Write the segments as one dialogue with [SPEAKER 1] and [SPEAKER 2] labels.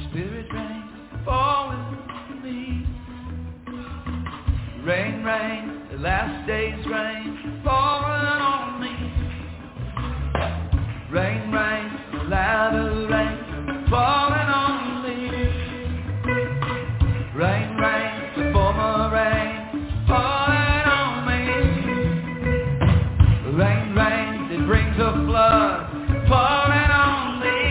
[SPEAKER 1] Spirit rain, fall with me. Rain, rain, the last day's rain, falling on me. Rain, rain, the latter rain, falling on me. Rain, rain, the former rain, falling on me. Rain, rain, that brings a flood, falling on me.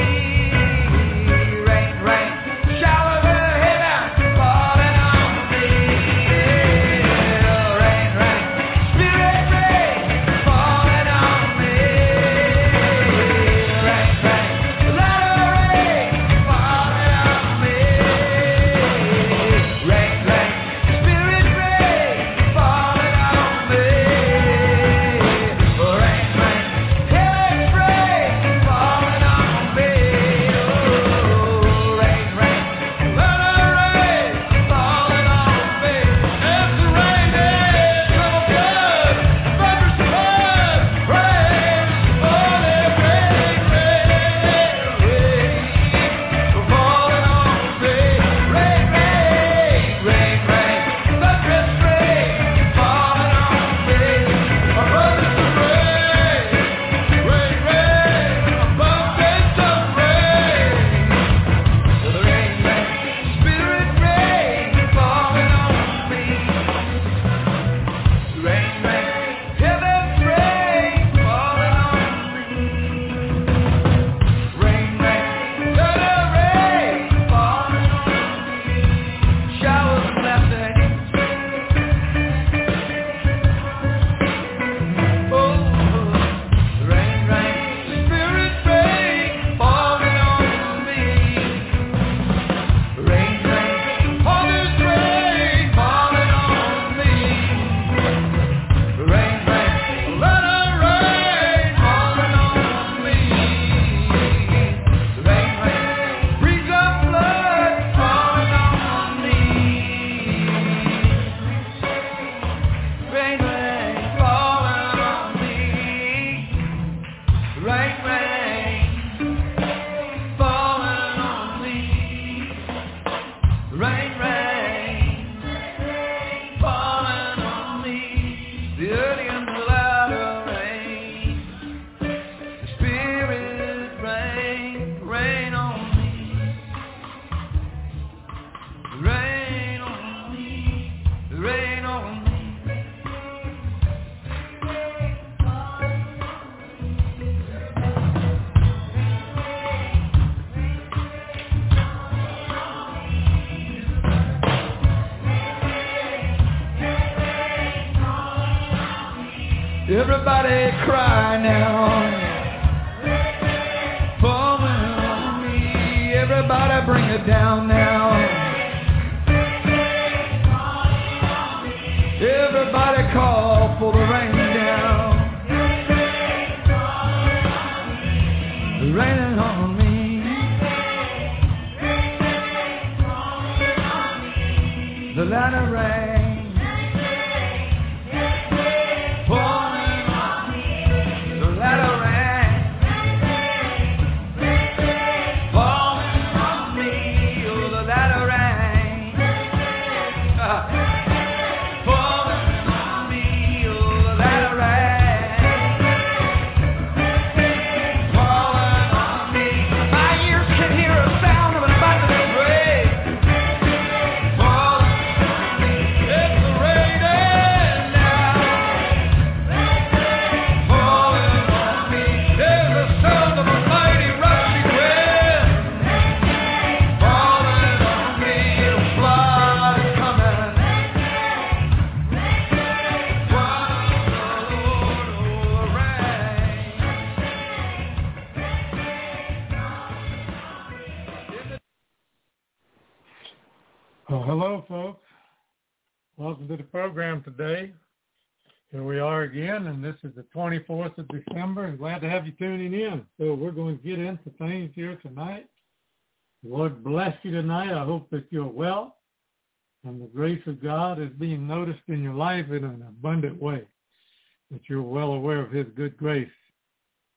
[SPEAKER 1] Rain, rain, showers of heaven, falling on me. Rain, rain, Spirit rain, falling on me. Rain, rain, latter rain, falling on me. Rain, rain, Spirit rain, falling on me. Rain, rain, heaven's rain, falling on me. Rain, rain, latter rain, falling on me. It's the rain day, trouble blood, thunderous flood, rain, falling, rain, rain, falling on me. Rain, rain, rain, rain, thunderous rain, falling on me. Abundance of rain, rain, rain, abundance of rain. The rain, rain, Spirit rain, falling on me. Rain, rain, heaven's rain, falling on me. Rain, rain, latter rain, falling on me. Showers of blessings. Oh, rain, rain, Spirit rain, falling on me. Rain, rain, Father's rain, falling on me. Rain, rain, latter rain, falling on me. Rain, rain, breeze of blood, falling on me. Rain, rain, falling on me. Rain, rain, falling on me. Rain, rain, falling on me. The early and the latter rain. The Spirit rain, rain on me. Rain on me. Rain on me. Everybody cry now. Falling on me. Everybody bring it down now. Everybody call for the rain down. Raining on me. The latter rain. Falling on me. The latter rain. Falling on me. Oh, the latter rain. Falling on me. Oh, the latter rain. Falling on me. My ears can hear a sound of an abundant rain. Falling on me. It's raining now. Falling on me. There's the sound of a mighty rushing wind. Falling on me. A flood is coming.
[SPEAKER 2] Well, hello, folks. Welcome to the program today. Here we are again, and this is the 24th of December, and glad to have you tuning in. So we're going to get into things here tonight. The Lord bless you tonight. I hope that you're well, and the grace of God is being noticed in your life in an abundant way, that you're well aware of his good grace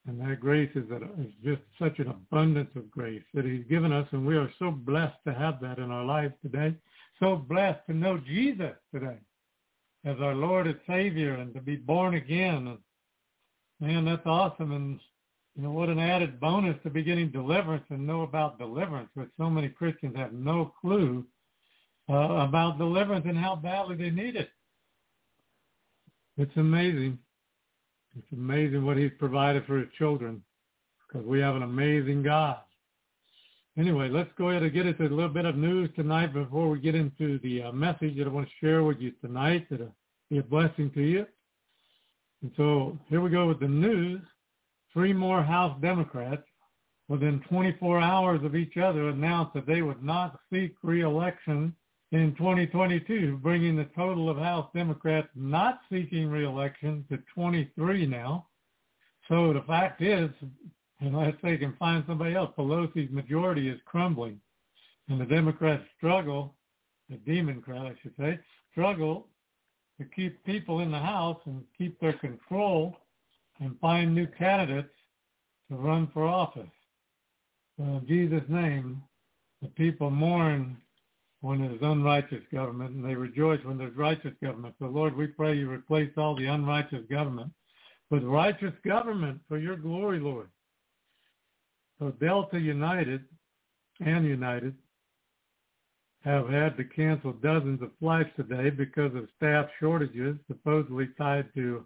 [SPEAKER 2] And that grace is just such an abundance of grace that he's given us, and we are so blessed to have that in our lives today. So blessed to know Jesus today as our Lord and Savior and to be born again. And man, that's awesome. And you know, what an added bonus to be getting deliverance and know about deliverance, which so many Christians have no clue about deliverance and how badly they need it. It's amazing. It's amazing what he's provided for his children, because we have an amazing God. Anyway, let's go ahead and get into a little bit of news tonight before we get into the message that I want to share with you tonight that'll be a blessing to you. And so here we go with the news. 3 more House Democrats within 24 hours of each other announced that they would not seek re-election in 2022, bringing the total of House Democrats not seeking re-election to 23 now. So the fact is, unless they can find somebody else, Pelosi's majority is crumbling. And the Democrats struggle, the Democrat, I should say, struggle to keep people in the House and keep their control and find new candidates to run for office. So in Jesus' name, the people mourn when there's unrighteous government, and they rejoice when there's righteous government. So, Lord, we pray you replace all the unrighteous government with righteous government for your glory, Lord. So Delta United and United have had to cancel dozens of flights today because of staff shortages supposedly tied to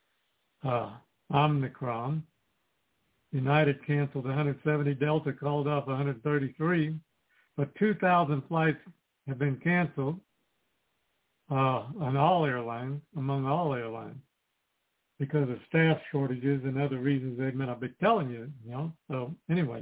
[SPEAKER 2] Omicron. United canceled 170, Delta called off 133, but 2,000 flights have been canceled on all airlines, among all airlines, because of staff shortages and other reasons they may not be telling you, you know. So anyway,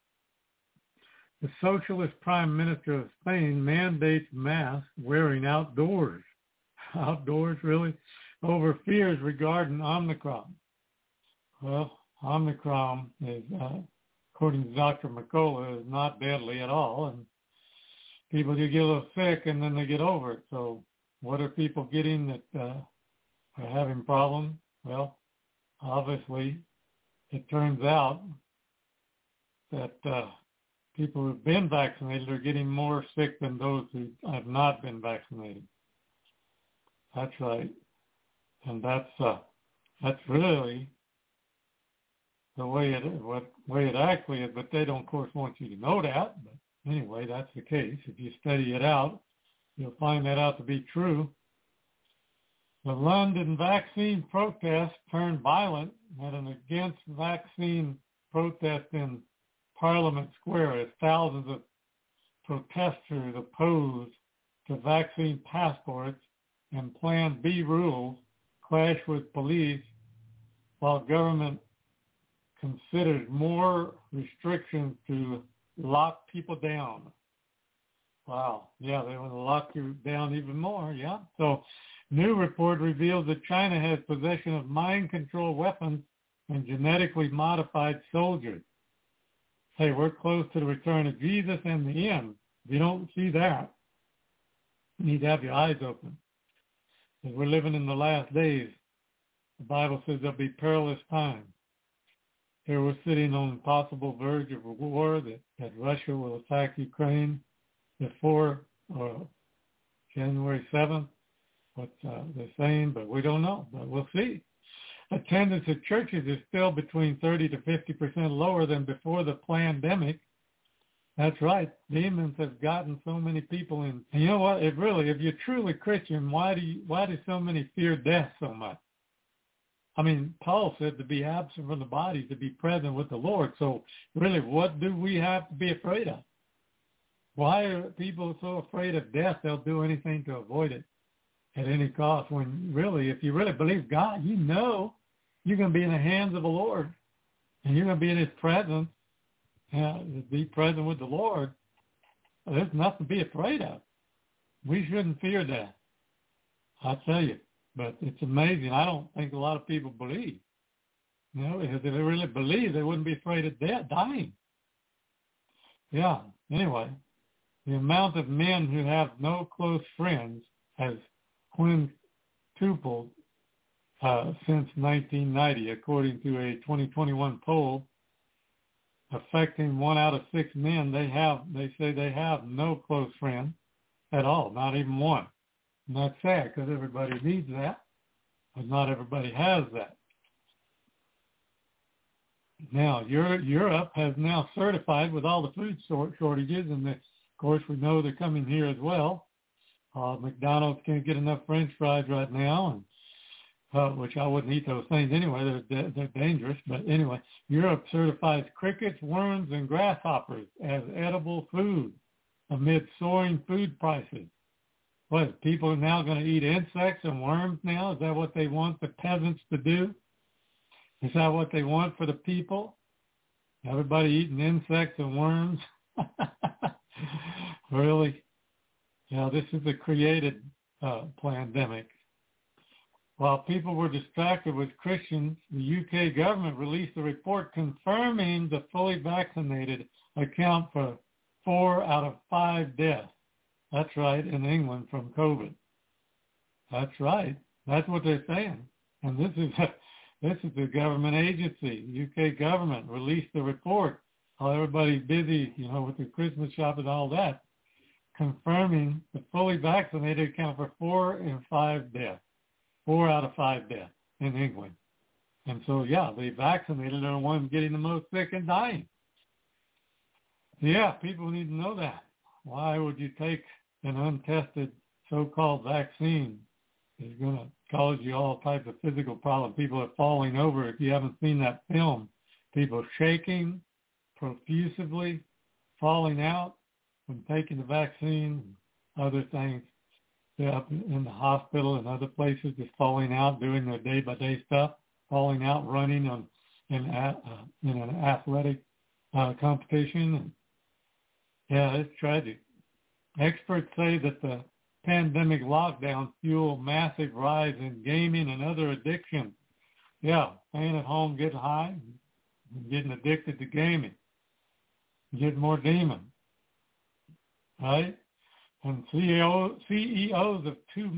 [SPEAKER 2] the socialist prime minister of Spain mandates mask wearing outdoors. Outdoors, really? Over fears regarding Omicron. Well, Omicron is, according to Dr. Mercola, is not deadly at all, and people do get a little sick and then they get over it. So what are people getting that are having problems? Well, obviously, it turns out that people who've been vaccinated are getting more sick than those who have not been vaccinated. That's right. And that's really the way it actually is, but they don't, of course, want you to know that. But anyway, that's the case. If you study it out, you'll find that out to be true. The London vaccine protest turned violent at an against vaccine protest in Parliament Square as thousands of protesters opposed to vaccine passports and Plan B rules clashed with police while government considered more restrictions to lock people down. Wow. Yeah, they want to lock you down even more. Yeah. So new report reveals that China has possession of mind control weapons and genetically modified soldiers. Hey, we're close to the return of Jesus and the end. If you don't see that, you need to have your eyes open. Because we're living in the last days. The Bible says there'll be perilous times. Here we're sitting on the possible verge of a war that Russia will attack Ukraine before January 7th. What they're saying, but we don't know. But we'll see. Attendance at churches is still between 30 to 50% lower than before the pandemic. That's right. Demons have gotten so many people in. And you know what? If you're truly Christian, why do so many fear death so much? I mean, Paul said to be absent from the body, to be present with the Lord. So really, what do we have to be afraid of? Why are people so afraid of death they'll do anything to avoid it at any cost? When really, if you really believe God, you know you're going to be in the hands of the Lord, and you're going to be in his presence, and be present with the Lord. There's nothing to be afraid of. We shouldn't fear death. I tell you. But it's amazing. I don't think a lot of people believe. You know, if they really believe, they wouldn't be afraid of death, dying. Yeah. Anyway, the amount of men who have no close friends has quintupled since 1990, according to a 2021 poll affecting 1 out of 6 men. They say they have no close friend at all, not even one. And that's sad because everybody needs that, but not everybody has that. Now, Europe has now certified with all the food shortages, and of course we know they're coming here as well. McDonald's can't get enough French fries right now, and which I wouldn't eat those things anyway. They're dangerous. But anyway, Europe certifies crickets, worms, and grasshoppers as edible food amid soaring food prices. What, people are now going to eat insects and worms now? Is that what they want the peasants to do? Is that what they want for the people? Everybody eating insects and worms? Really? Yeah, this is a created pandemic. While people were distracted with Christians, the UK government released a report confirming the fully vaccinated account for 4 out of 5 deaths. That's right, in England from COVID. That's right. That's what they're saying. And this is the government agency. The UK government released the report. While everybody's busy, with the Christmas shop and all that, confirming the fully vaccinated account for 4 and 5 deaths. 4 out of 5 deaths in England. And so, yeah, the vaccinated are the ones getting the most sick and dying. Yeah, people need to know that. Why would you take an untested so-called vaccine? It's going to cause you all types of physical problems. People are falling over. If you haven't seen that film, people shaking profusely, falling out from taking the vaccine, and other things. Up in the hospital and other places, just falling out, doing their day-by-day stuff, falling out, running in an athletic competition. And, yeah, it's tragic. Experts say that the pandemic lockdown fueled massive rise in gaming and other addictions. Yeah, staying at home, getting high, and getting addicted to gaming, getting more demons, right? And CEOs of two of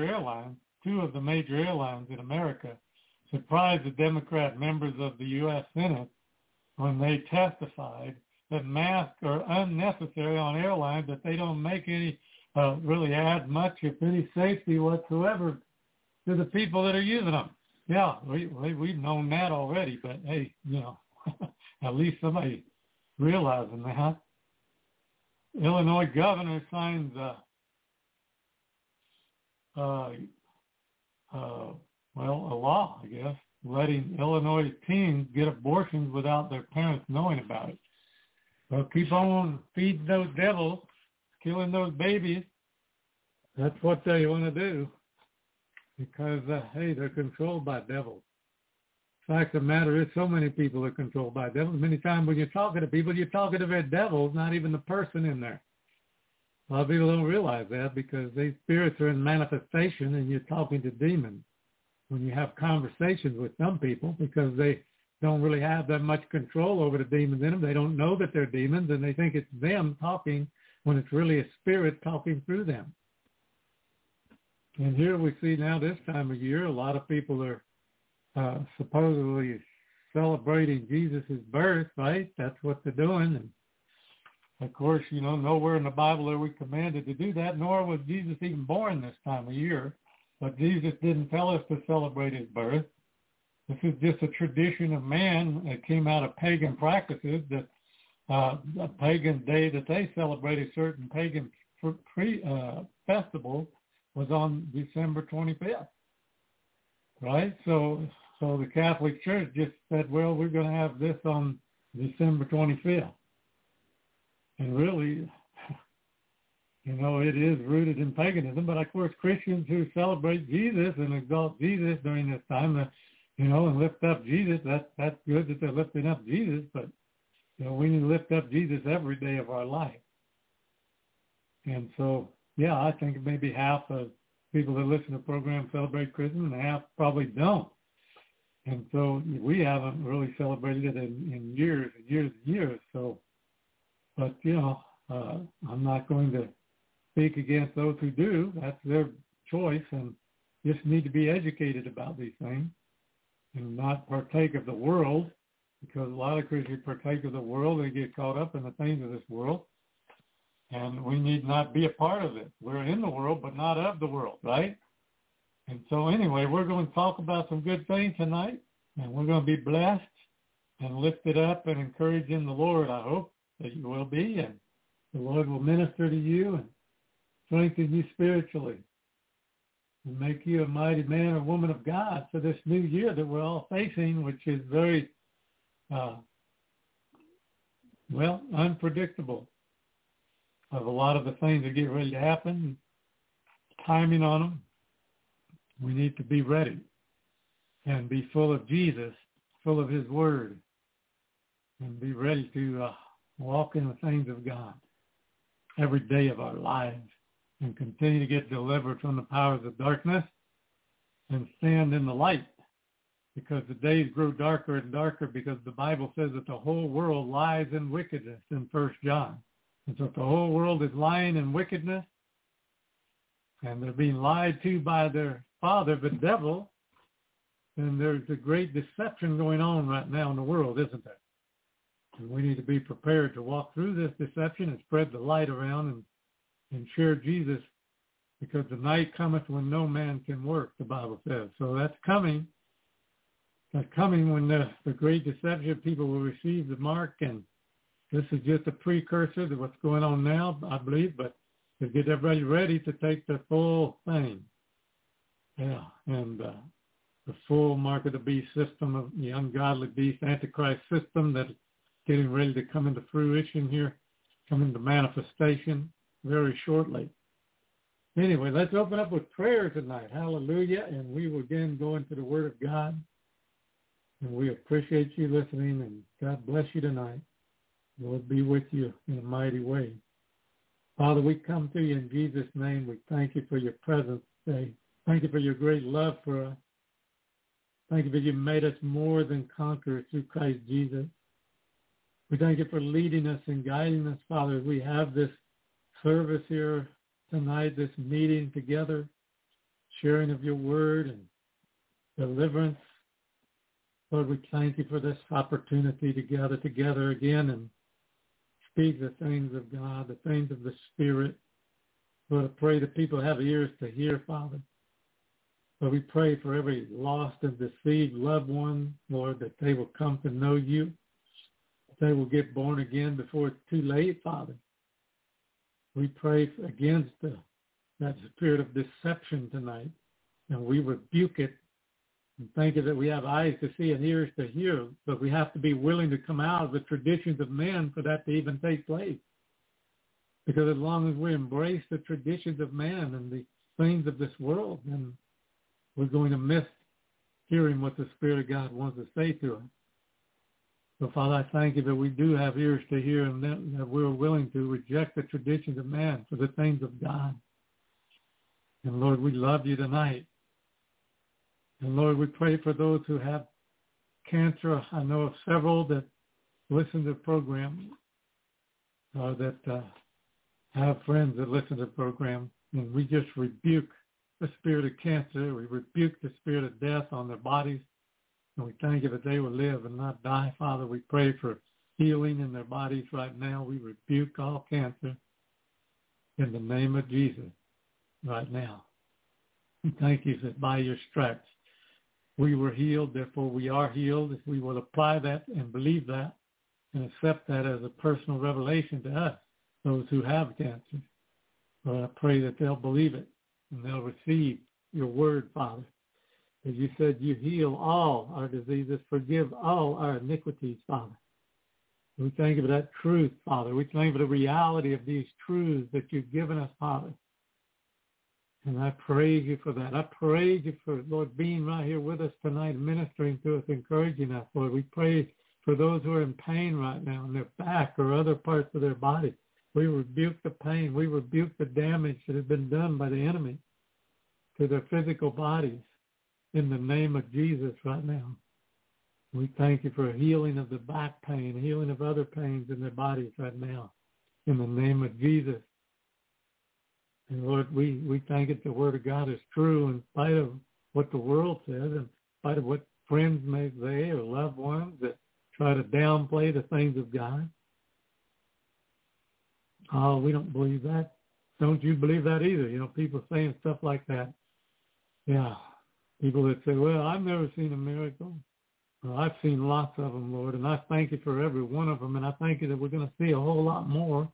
[SPEAKER 2] the major airlines in America surprised the Democrat members of the U.S. Senate when they testified that masks are unnecessary on airlines, that they don't make any, really add much, if any, safety whatsoever to the people that are using them. Yeah, we've known that already, but hey, at least somebody realizing that. Illinois governor signs a law, I guess, letting Illinois teens get abortions without their parents knowing about it. So keep on feeding those devils, killing those babies. That's what they want to do because, hey, they're controlled by devils. The fact of the matter is so many people are controlled by devils. Many times when you're talking to people, you're talking to their devils, not even the person in there. A lot of people don't realize that because these spirits are in manifestation and you're talking to demons. When you have conversations with some people, because they don't really have that much control over the demons in them, they don't know that they're demons and they think it's them talking when it's really a spirit talking through them. And here we see now this time of year, a lot of people are supposedly celebrating Jesus' birth, right? That's what they're doing. And of course, nowhere in the Bible are we commanded to do that, nor was Jesus even born this time of year. But Jesus didn't tell us to celebrate his birth. This is just a tradition of man that came out of pagan practices, that a pagan day that they celebrated certain pagan festivals was on December 25th, right? So the Catholic Church just said, well, we're going to have this on December 25th. And really, it is rooted in paganism. But, of course, Christians who celebrate Jesus and exalt Jesus during this time, and lift up Jesus, that's good that they're lifting up Jesus. But, we need to lift up Jesus every day of our life. And so, yeah, I think maybe half of people that listen to the program celebrate Christmas and half probably don't. And so we haven't really celebrated it in years and years and years. So, but, I'm not going to speak against those who do. That's their choice. And just need to be educated about these things and not partake of the world, because a lot of Christians partake of the world. They get caught up in the things of this world, and we need not be a part of it. We're in the world, but not of the world, right? And so anyway, we're going to talk about some good things tonight, and we're going to be blessed and lifted up and encouraged in the Lord. I hope that you will be, and the Lord will minister to you and strengthen you spiritually and make you a mighty man or woman of God for this new year that we're all facing, which is very, unpredictable of a lot of the things that get ready to happen, timing on them. We need to be ready and be full of Jesus, full of his word, and be ready to walk in the things of God every day of our lives and continue to get delivered from the powers of darkness and stand in the light, because the days grow darker and darker, because the Bible says that the whole world lies in wickedness in 1 John. And so if the whole world is lying in wickedness and they're being lied to by their father, the devil, then there's a great deception going on right now in the world, isn't there? And we need to be prepared to walk through this deception and spread the light around and share Jesus, because the night cometh when no man can work, the Bible says. So that's coming. That's coming when the great deception, people will receive the mark, and this is just a precursor to what's going on now, I believe, but to get everybody ready to take the full thing. Yeah, and the full mark of the beast system, of the ungodly beast, Antichrist system that's getting ready to come into fruition here, come into manifestation very shortly. Anyway, let's open up with prayer tonight. Hallelujah. And we will again go into the Word of God. And we appreciate you listening, and God bless you tonight. Lord be with you in a mighty way. Father, we come to you in Jesus' name. We thank you for your presence today. Thank you for your great love for us. Thank you that you made us more than conquerors through Christ Jesus. We thank you for leading us and guiding us, Father, as we have this service here tonight, this meeting together, sharing of your word and deliverance. Lord, we thank you for this opportunity to gather together again and speak the things of God, the things of the Spirit. Lord, I pray that people have ears to hear, Father. Lord, we pray for every lost and deceived loved one, Lord, that they will come to know you, that they will get born again before it's too late, Father. We pray against that spirit of deception tonight, and we rebuke it. And thank you that we have eyes to see and ears to hear, but we have to be willing to come out of the traditions of men for that to even take place. Because as long as we embrace the traditions of man and the things of this world, then we're going to miss hearing what the Spirit of God wants to say to us. So, Father, I thank you that we do have ears to hear, and that we're willing to reject the traditions of man for the things of God. And, Lord, we love you tonight. And, Lord, we pray for those who have cancer. I know of several that listen to the program, that have friends that listen to the program. And we just rebuke the spirit of cancer. We rebuke the spirit of death on their bodies. And we thank you that they will live and not die. Father, we pray for healing in their bodies right now. We rebuke all cancer in the name of Jesus right now. We thank you that by your stripes we were healed, therefore we are healed. If we will apply that and believe that and accept that as a personal revelation to us, those who have cancer, Lord, I pray that they'll believe it and they'll receive your word, Father. As you said, you heal all our diseases, forgive all our iniquities, Father. We thank you for that truth, Father. We thank you for the reality of these truths that you've given us, Father. And I praise you for that. I praise you for, Lord, being right here with us tonight, ministering to us, encouraging us, Lord. We pray for those who are in pain right now in their back or other parts of their body. We rebuke the pain. We rebuke the damage that has been done by the enemy to their physical bodies in the name of Jesus right now. We thank you for a healing of the back pain, healing of other pains in their bodies right now in the name of Jesus. And Lord, we thank that the Word of God is true in spite of what the world says, in spite of what friends may say or loved ones that try to downplay the things of God. Oh, we don't believe that. Don't you believe that either? You know, people saying stuff like that. Yeah. People that say, well, I've never seen a miracle. Well, I've seen lots of them, Lord, and I thank you for every one of them, and I thank you that we're going to see a whole lot more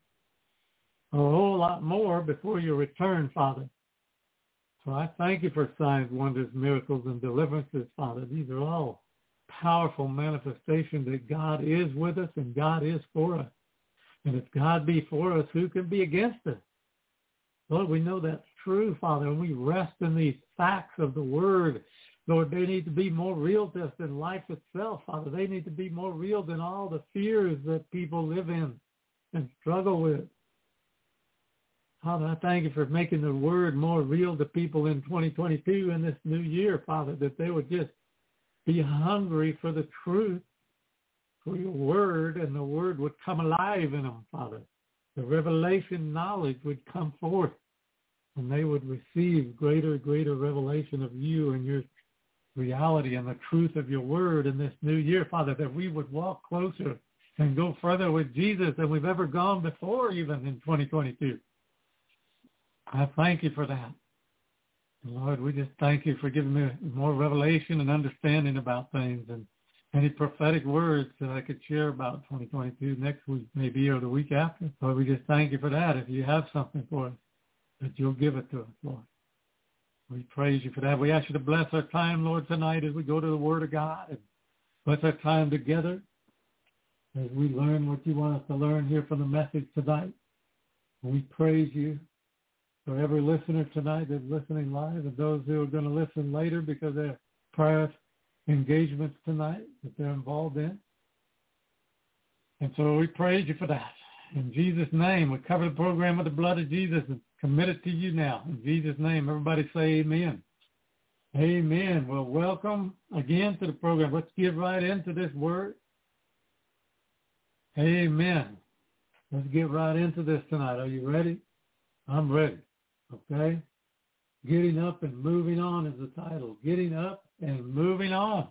[SPEAKER 2] before your return, Father. So I thank you for signs, wonders, miracles, and deliverances, Father. These are all powerful manifestations that God is with us and God is for us. And if God be for us, who can be against us? Lord, we know that's true, Father, and we rest in these facts of the Word. Lord, they need to be more real to us than life itself, Father. They need to be more real than all the fears that people live in and struggle with. Father, I thank you for making the Word more real to people in 2022 and this new year, Father, that they would just be hungry for the truth, for your Word, and the Word would come alive in them, Father. The revelation knowledge would come forth, and they would receive greater revelation of you and your reality and the truth of your Word in this new year, Father, that we would walk closer and go further with Jesus than we've ever gone before, even in 2022. I thank you for that. Lord, we just thank you for giving me more revelation and understanding about things, and any prophetic words that I could share about 2022 next week, maybe, or the week after. Lord, we just thank you for that. If you have something for us, that you'll give it to us, Lord. We praise you for that. We ask you to bless our time, Lord, tonight as we go to the Word of God, and bless our time together as we learn what you want us to learn here from the message tonight. We praise you for every listener tonight that's listening live, and those who are going to listen later because they're prior engagements tonight that they're involved in. And so we praise you for that. In Jesus' name, we cover the program with the blood of Jesus and commit it to you now. In Jesus' name, everybody say amen. Amen. Well, welcome again to the program. Let's get right into this word. Amen. Let's get right into this tonight. Are you ready? I'm ready. Okay? Getting up and moving on is the title. Getting up and moving on.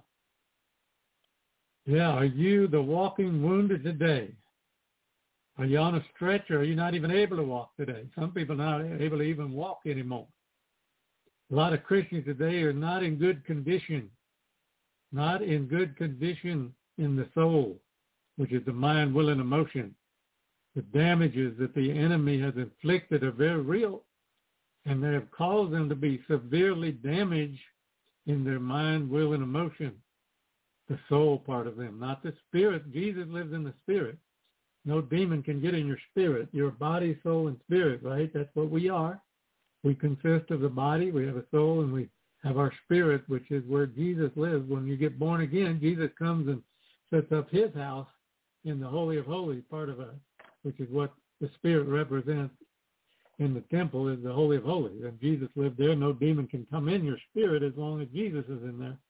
[SPEAKER 2] Yeah, are you the walking wounded today? Are you on a stretch, or are you not even able to walk today? Some people are not able to even walk anymore. A lot of Christians today are not in good condition. Not in good condition in the soul, which is the mind, will, and emotion. The damages that the enemy has inflicted are very real, and they have caused them to be severely damaged in their mind, will, and emotion. The soul part of them, not the spirit. Jesus lives in the spirit. No demon can get in your spirit. Your body, soul, and spirit, right? That's what we are. We consist of the body. We have a soul, and we have our spirit, which is where Jesus lives. When you get born again, Jesus comes and sets up his house in the Holy of Holies, part of us, which is what the spirit represents in the temple, is the Holy of Holies. And Jesus lived there. No demon can come in your spirit as long as Jesus is in there.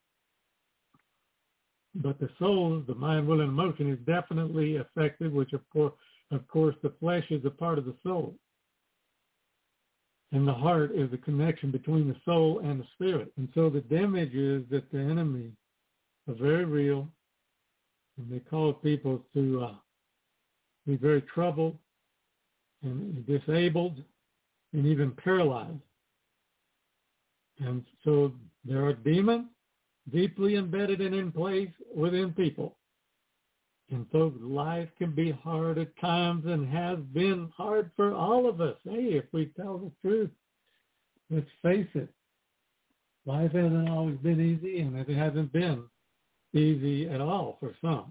[SPEAKER 2] But the soul, the mind, will, and emotion is definitely affected, which of course the flesh is a part of the soul. And the heart is the connection between the soul and the spirit. And so the damages that the enemy are very real, and they cause people to be very troubled and disabled and even paralyzed. And so there are demons deeply embedded and in place within people. And so life can be hard at times and has been hard for all of us. Hey, if we tell the truth, let's face it, life hasn't always been easy, and it hasn't been easy at all for some.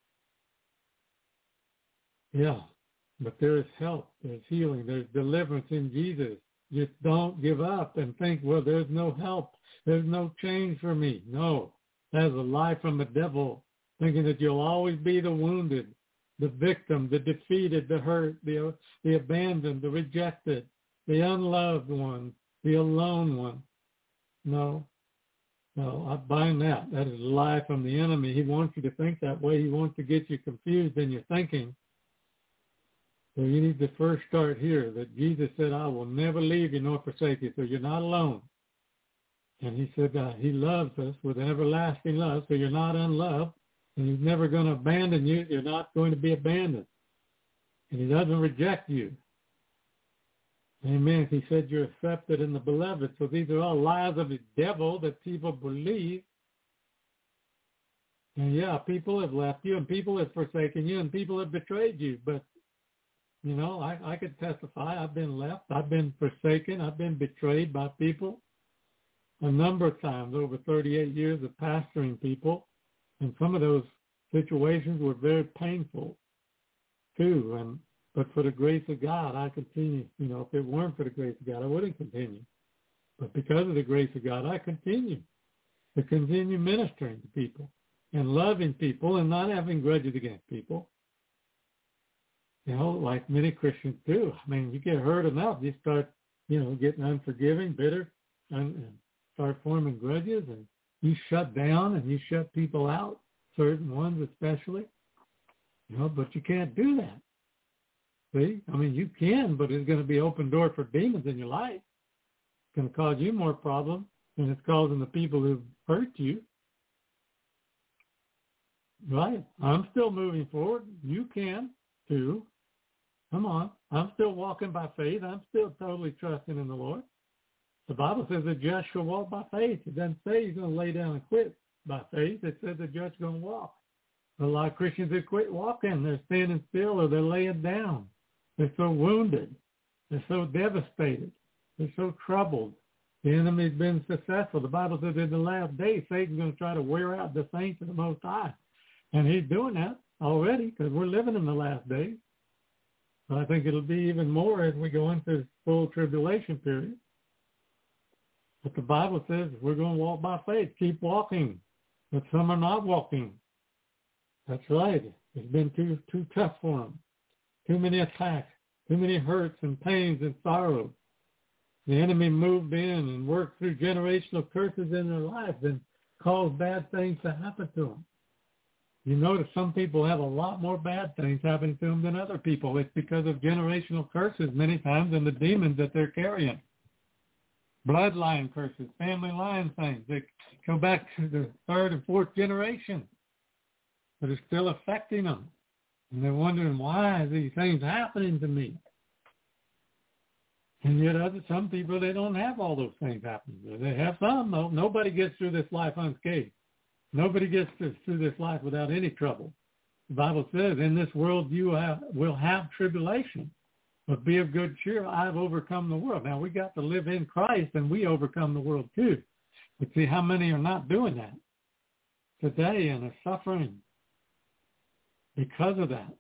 [SPEAKER 2] Yeah, but there is help, there's healing, there's deliverance in Jesus. Just don't give up and think, well, there's no help. There's no change for me. No, that's a lie from the devil, thinking that you'll always be the wounded, the victim, the defeated, the hurt, the abandoned, the rejected, the unloved one, the alone one. No, I bind that. That is a lie from the enemy. He wants you to think that way. He wants to get you confused in your thinking. So you need to first start here, that Jesus said, I will never leave you nor forsake you, so you're not alone. And he said he loves us with an everlasting love, so you're not unloved, and he's never going to abandon you. You're not going to be abandoned. And he doesn't reject you. Amen. He said you're accepted in the beloved. So these are all lies of the devil that people believe. And yeah, people have left you, and people have forsaken you, and people have betrayed you. But, you know, I could testify. I've been left. I've been forsaken. I've been betrayed by people a number of times over 38 years of pastoring people. And some of those situations were very painful, too. But for the grace of God, I continue. You know, if it weren't for the grace of God, I wouldn't continue. But because of the grace of God, I continue ministering to people and loving people and not having grudges against people. You know, like many Christians do. I mean, you get hurt enough, you start, you know, getting unforgiving, bitter, and start forming grudges, and you shut down and you shut people out, certain ones especially. You know, but you can't do that. See? I mean, you can, but it's going to be open door for demons in your life. It's going to cause you more problems than it's causing the people who hurt you. Right? I'm still moving forward. You can, too. Come on. I'm still walking by faith. I'm still totally trusting in the Lord. The Bible says the just shall walk by faith. It doesn't say he's going to lay down and quit by faith. It says the just is going to walk. A lot of Christians that quit walking, they're standing still or they're laying down. They're so wounded. They're so devastated. They're so troubled. The enemy's been successful. The Bible says in the last days, Satan's going to try to wear out the saints of the Most High. And he's doing that already because we're living in the last days. But I think it'll be even more as we go into this full tribulation period. But the Bible says we're going to walk by faith. Keep walking. But some are not walking. That's right. It's been too tough for them. Too many attacks. Too many hurts and pains and sorrows. The enemy moved in and worked through generational curses in their lives and caused bad things to happen to them. You notice some people have a lot more bad things happening to them than other people. It's because of generational curses many times and the demons that they're carrying. Bloodline curses, family line things. They go back to the third and fourth generation, but it's still affecting them. And they're wondering, why are these things happening to me? And yet some people, they don't have all those things happening. They have some, though. Nobody gets through this life unscathed. Nobody gets through this life without any trouble. The Bible says, in this world you will have tribulation, but be of good cheer. I've overcome the world. Now, we got to live in Christ, and we overcome the world too. But see, how many are not doing that today and are suffering because of that?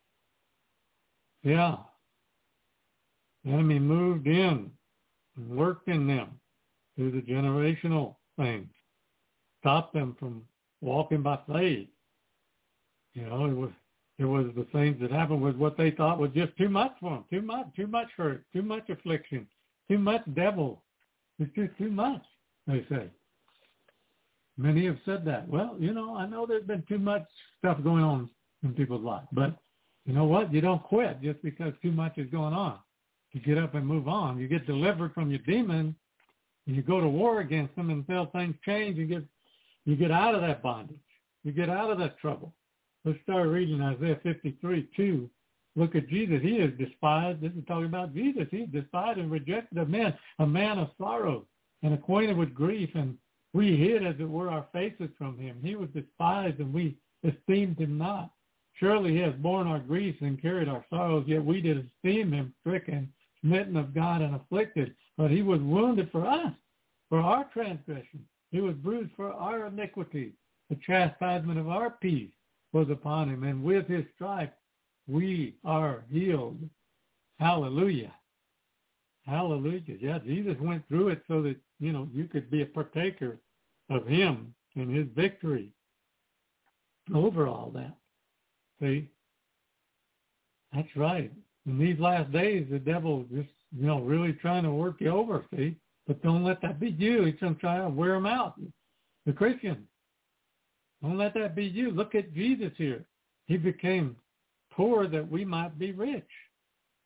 [SPEAKER 2] Yeah. The enemy moved in and worked in them through the generational things. Stopped them from walking by faith. You know, it was the things that happened was what they thought was just too much for them. Too much hurt, too much affliction, too much devil. It's just too much, they say. Many have said that. Well, you know, I know there's been too much stuff going on in people's lives, but you know what? You don't quit just because too much is going on. You get up and move on. You get delivered from your demon, and you go to war against them until things change. You get out of that bondage. You get out of that trouble. Let's start reading Isaiah 53:2. Look at Jesus. He is despised. This is talking about Jesus. He's despised and rejected of men, a man of sorrows and acquainted with grief. And we hid, as it were, our faces from him. He was despised, and we esteemed him not. Surely he has borne our griefs and carried our sorrows, yet we did esteem him stricken, smitten of God, and afflicted. But he was wounded for us, for our transgression. He was bruised for our iniquity. The chastisement of our peace was upon him, and with his stripes we are healed. Hallelujah. Hallelujah. Yeah, Jesus went through it so that, you know, you could be a partaker of him and his victory over all that. See? That's right. In these last days, the devil is just, you know, really trying to work you over, see? But don't let that be you. He's going to try to wear them out. The Christian. Don't let that be you. Look at Jesus here. He became poor that we might be rich.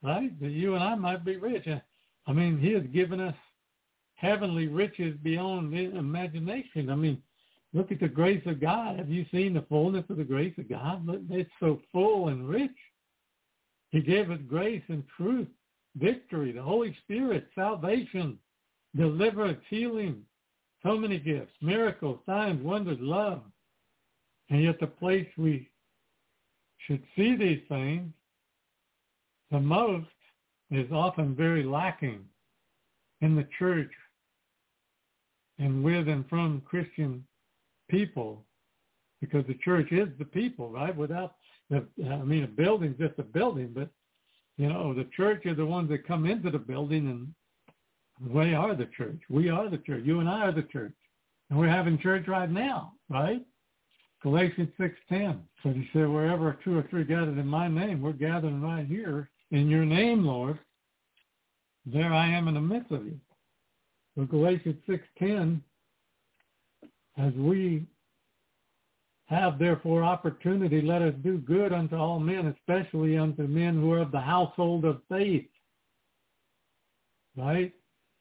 [SPEAKER 2] right? That you and I might be rich. I mean, he has given us heavenly riches beyond imagination. I mean, look at the grace of God. Have you seen the fullness of the grace of God? It's so full and rich. He gave us grace and truth, victory, the Holy Spirit, salvation, deliverance, healing, so many gifts, miracles, signs, wonders, love. And yet the place we should see these things the most is often very lacking in the church and with and from Christian people, because the church is the people, right? Without a building's just a building, but, the church are the ones that come into the building, and we are the church. We are the church. You and I are the church. And we're having church right now, right? Galatians 6:10. So he said, wherever 2 or 3 gathered in my name, we're gathering right here in your name, Lord. There I am in the midst of you. So Galatians 6:10, as we have therefore opportunity, let us do good unto all men, especially unto men who are of the household of faith. Right?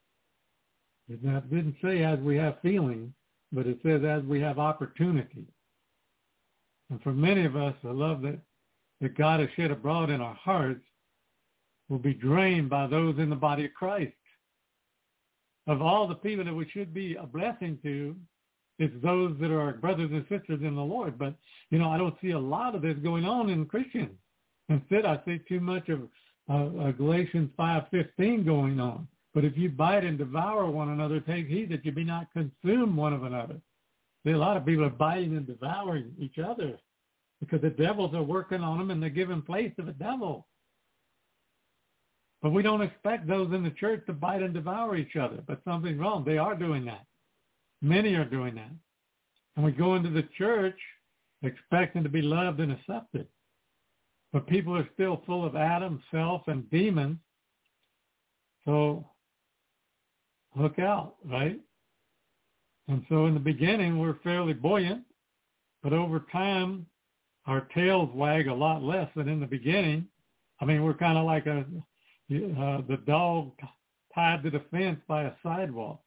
[SPEAKER 2] It didn't say as we have feelings, but it says as we have opportunity. And for many of us, the love that God has shed abroad in our hearts will be drained by those in the body of Christ. Of all the people that we should be a blessing to, it's those that are our brothers and sisters in the Lord. But, I don't see a lot of this going on in Christians. Instead, I see too much of Galatians 5:15 going on. But if you bite and devour one another, take heed that you be not consumed one of another. See, a lot of people are biting and devouring each other because the devils are working on them and they're giving place to the devil. But we don't expect those in the church to bite and devour each other. But something's wrong. They are doing that. Many are doing that. And we go into the church expecting to be loved and accepted. But people are still full of Adam, self, and demons. So look out, right? And so in the beginning, we're fairly buoyant. But over time, our tails wag a lot less than in the beginning. I mean, we're kind of like the dog tied to the fence by a sidewalk.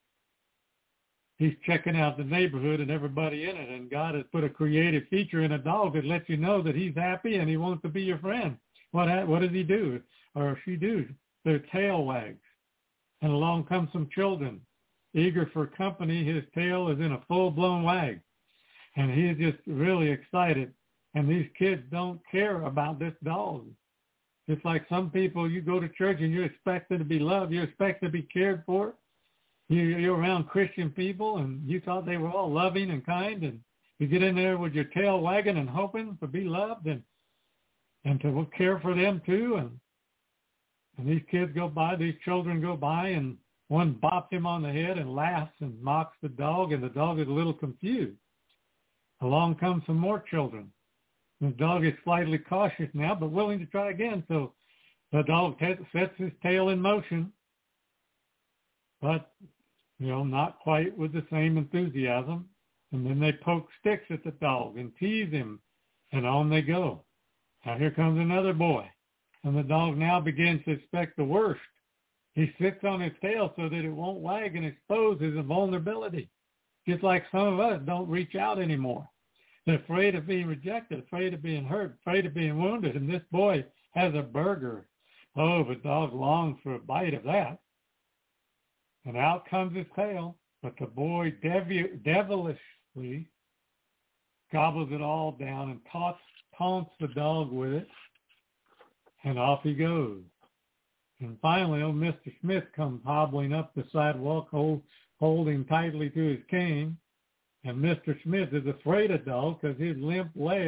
[SPEAKER 2] He's checking out the neighborhood and everybody in it, and God has put a creative feature in a dog that lets you know that he's happy and he wants to be your friend. What does he do, or she do? Their tail wags, and along come some children, eager for company. His tail is in a full-blown wag, and he's just really excited. And these kids don't care about this dog. It's like some people, you go to church and you're expected to be loved, you're expected to be cared for. You're around Christian people, and you thought they were all loving and kind, and you get in there with your tail wagging and hoping to be loved and to care for them too. And these kids go by, these children go by, and one bops him on the head and laughs and mocks the dog, and the dog is a little confused. Along come some more children. The dog is slightly cautious now, but willing to try again. So the dog sets his tail in motion, but not quite with the same enthusiasm. And then they poke sticks at the dog and tease him, and on they go. Now here comes another boy, and the dog now begins to expect the worst. He sits on his tail so that it won't wag and expose his vulnerability. Just like some of us don't reach out anymore. They're afraid of being rejected, afraid of being hurt, afraid of being wounded. And this boy has a burger. Oh, the dog longs for a bite of that. And out comes his tail, but the boy devilishly gobbles it all down and taunts the dog with it, and off he goes. And finally, old Mr. Smith comes hobbling up the sidewalk, holding tightly to his cane, and Mr. Smith is afraid of dogs because his limp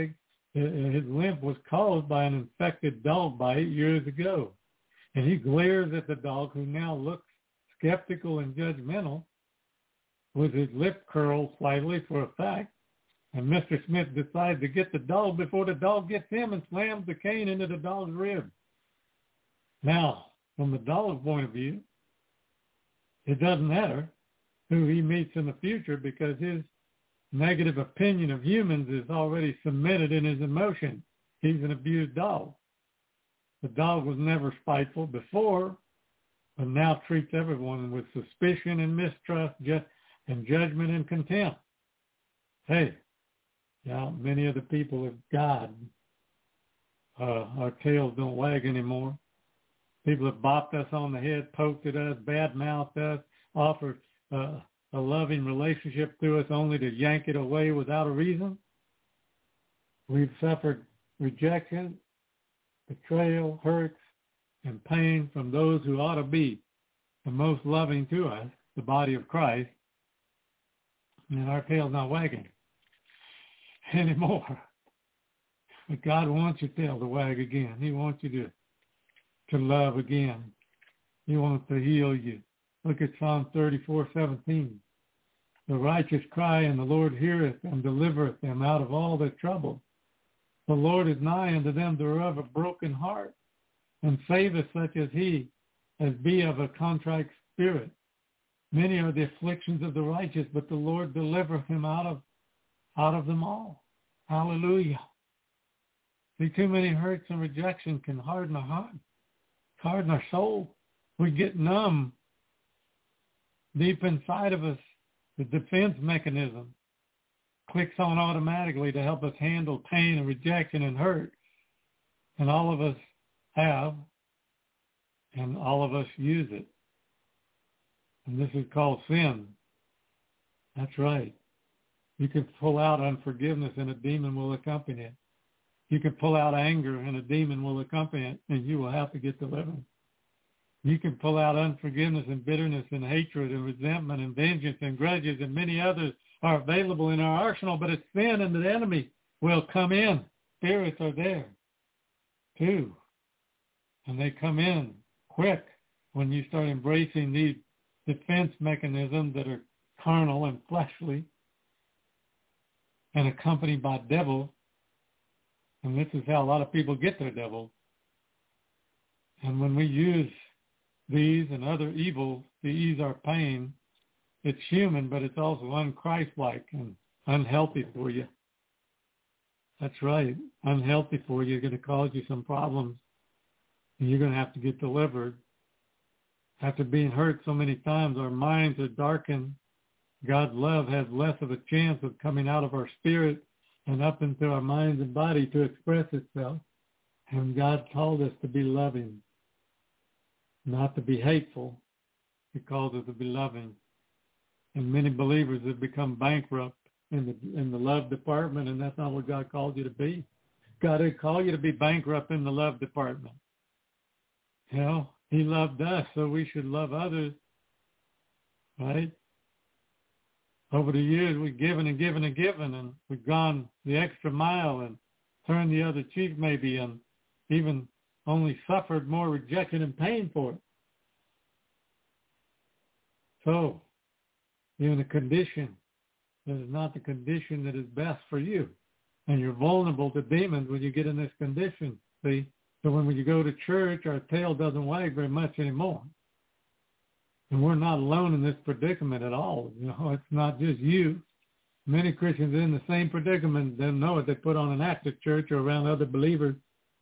[SPEAKER 2] was caused by an infected dog bite years ago. And he glares at the dog, who now looks skeptical and judgmental, with his lip curled slightly for effect. And Mr. Smith decides to get the dog before the dog gets him and slams the cane into the dog's rib. Now, from the dog's point of view, it doesn't matter who he meets in the future, because his negative opinion of humans is already cemented in his emotion. He's an abused dog. The dog was never spiteful before, but now treats everyone with suspicion and mistrust and judgment and contempt. Hey, many of the people of God, our tails don't wag anymore. People have bopped us on the head, poked at us, bad-mouthed us, offered a loving relationship to us only to yank it away without a reason. We've suffered rejection, betrayal, hurts, and pain from those who ought to be the most loving to us, the body of Christ, and our tail's not wagging anymore. But God wants your tail to wag again. He wants you to love again. He wants to heal you. Look at Psalm 34:17. The righteous cry, and the Lord heareth and delivereth them out of all their trouble. The Lord is nigh unto them that are of a broken heart, and saveth such as he as be of a contrite spirit. Many are the afflictions of the righteous, but the Lord delivereth him out of them all. Hallelujah. See, too many hurts and rejection can harden our heart, harden our soul. We get numb deep inside of us. The defense mechanism clicks on automatically to help us handle pain and rejection and hurt. And all of us have, and all of us use it. And this is called sin. That's right. You can pull out unforgiveness and a demon will accompany it. You can pull out anger and a demon will accompany it, and you will have to get delivered. You can pull out unforgiveness and bitterness and hatred and resentment and vengeance and grudges, and many others are available in our arsenal, but it's sin, and the enemy will come in. Spirits are there too, and they come in quick when you start embracing these defense mechanisms that are carnal and fleshly and accompanied by devils. And this is how a lot of people get their devils. And when we use these and other evils to ease our pain, it's human, but it's also unchristlike and unhealthy for you. That's right. Unhealthy for you. It's going to cause you some problems. And you're going to have to get delivered. After being hurt so many times, our minds are darkened. God's love has less of a chance of coming out of our spirit and up into our minds and body to express itself. And God called us to be loving, not to be hateful. He called us to be loving. And many believers have become bankrupt in the love department, and that's not what God called you to be. God didn't call you to be bankrupt in the love department. You know, he loved us, so we should love others, right? Over the years, we've given and given and given, and we've gone the extra mile and turned the other cheek maybe, and even only suffered more rejection and pain for it. So, you're in a condition that is not the condition that is best for you. And you're vulnerable to demons when you get in this condition, see? So when you go to church, our tail doesn't wag very much anymore. And we're not alone in this predicament at all. You know, it's not just you. Many Christians are in the same predicament. They know it. They put on an act at church or around other believers.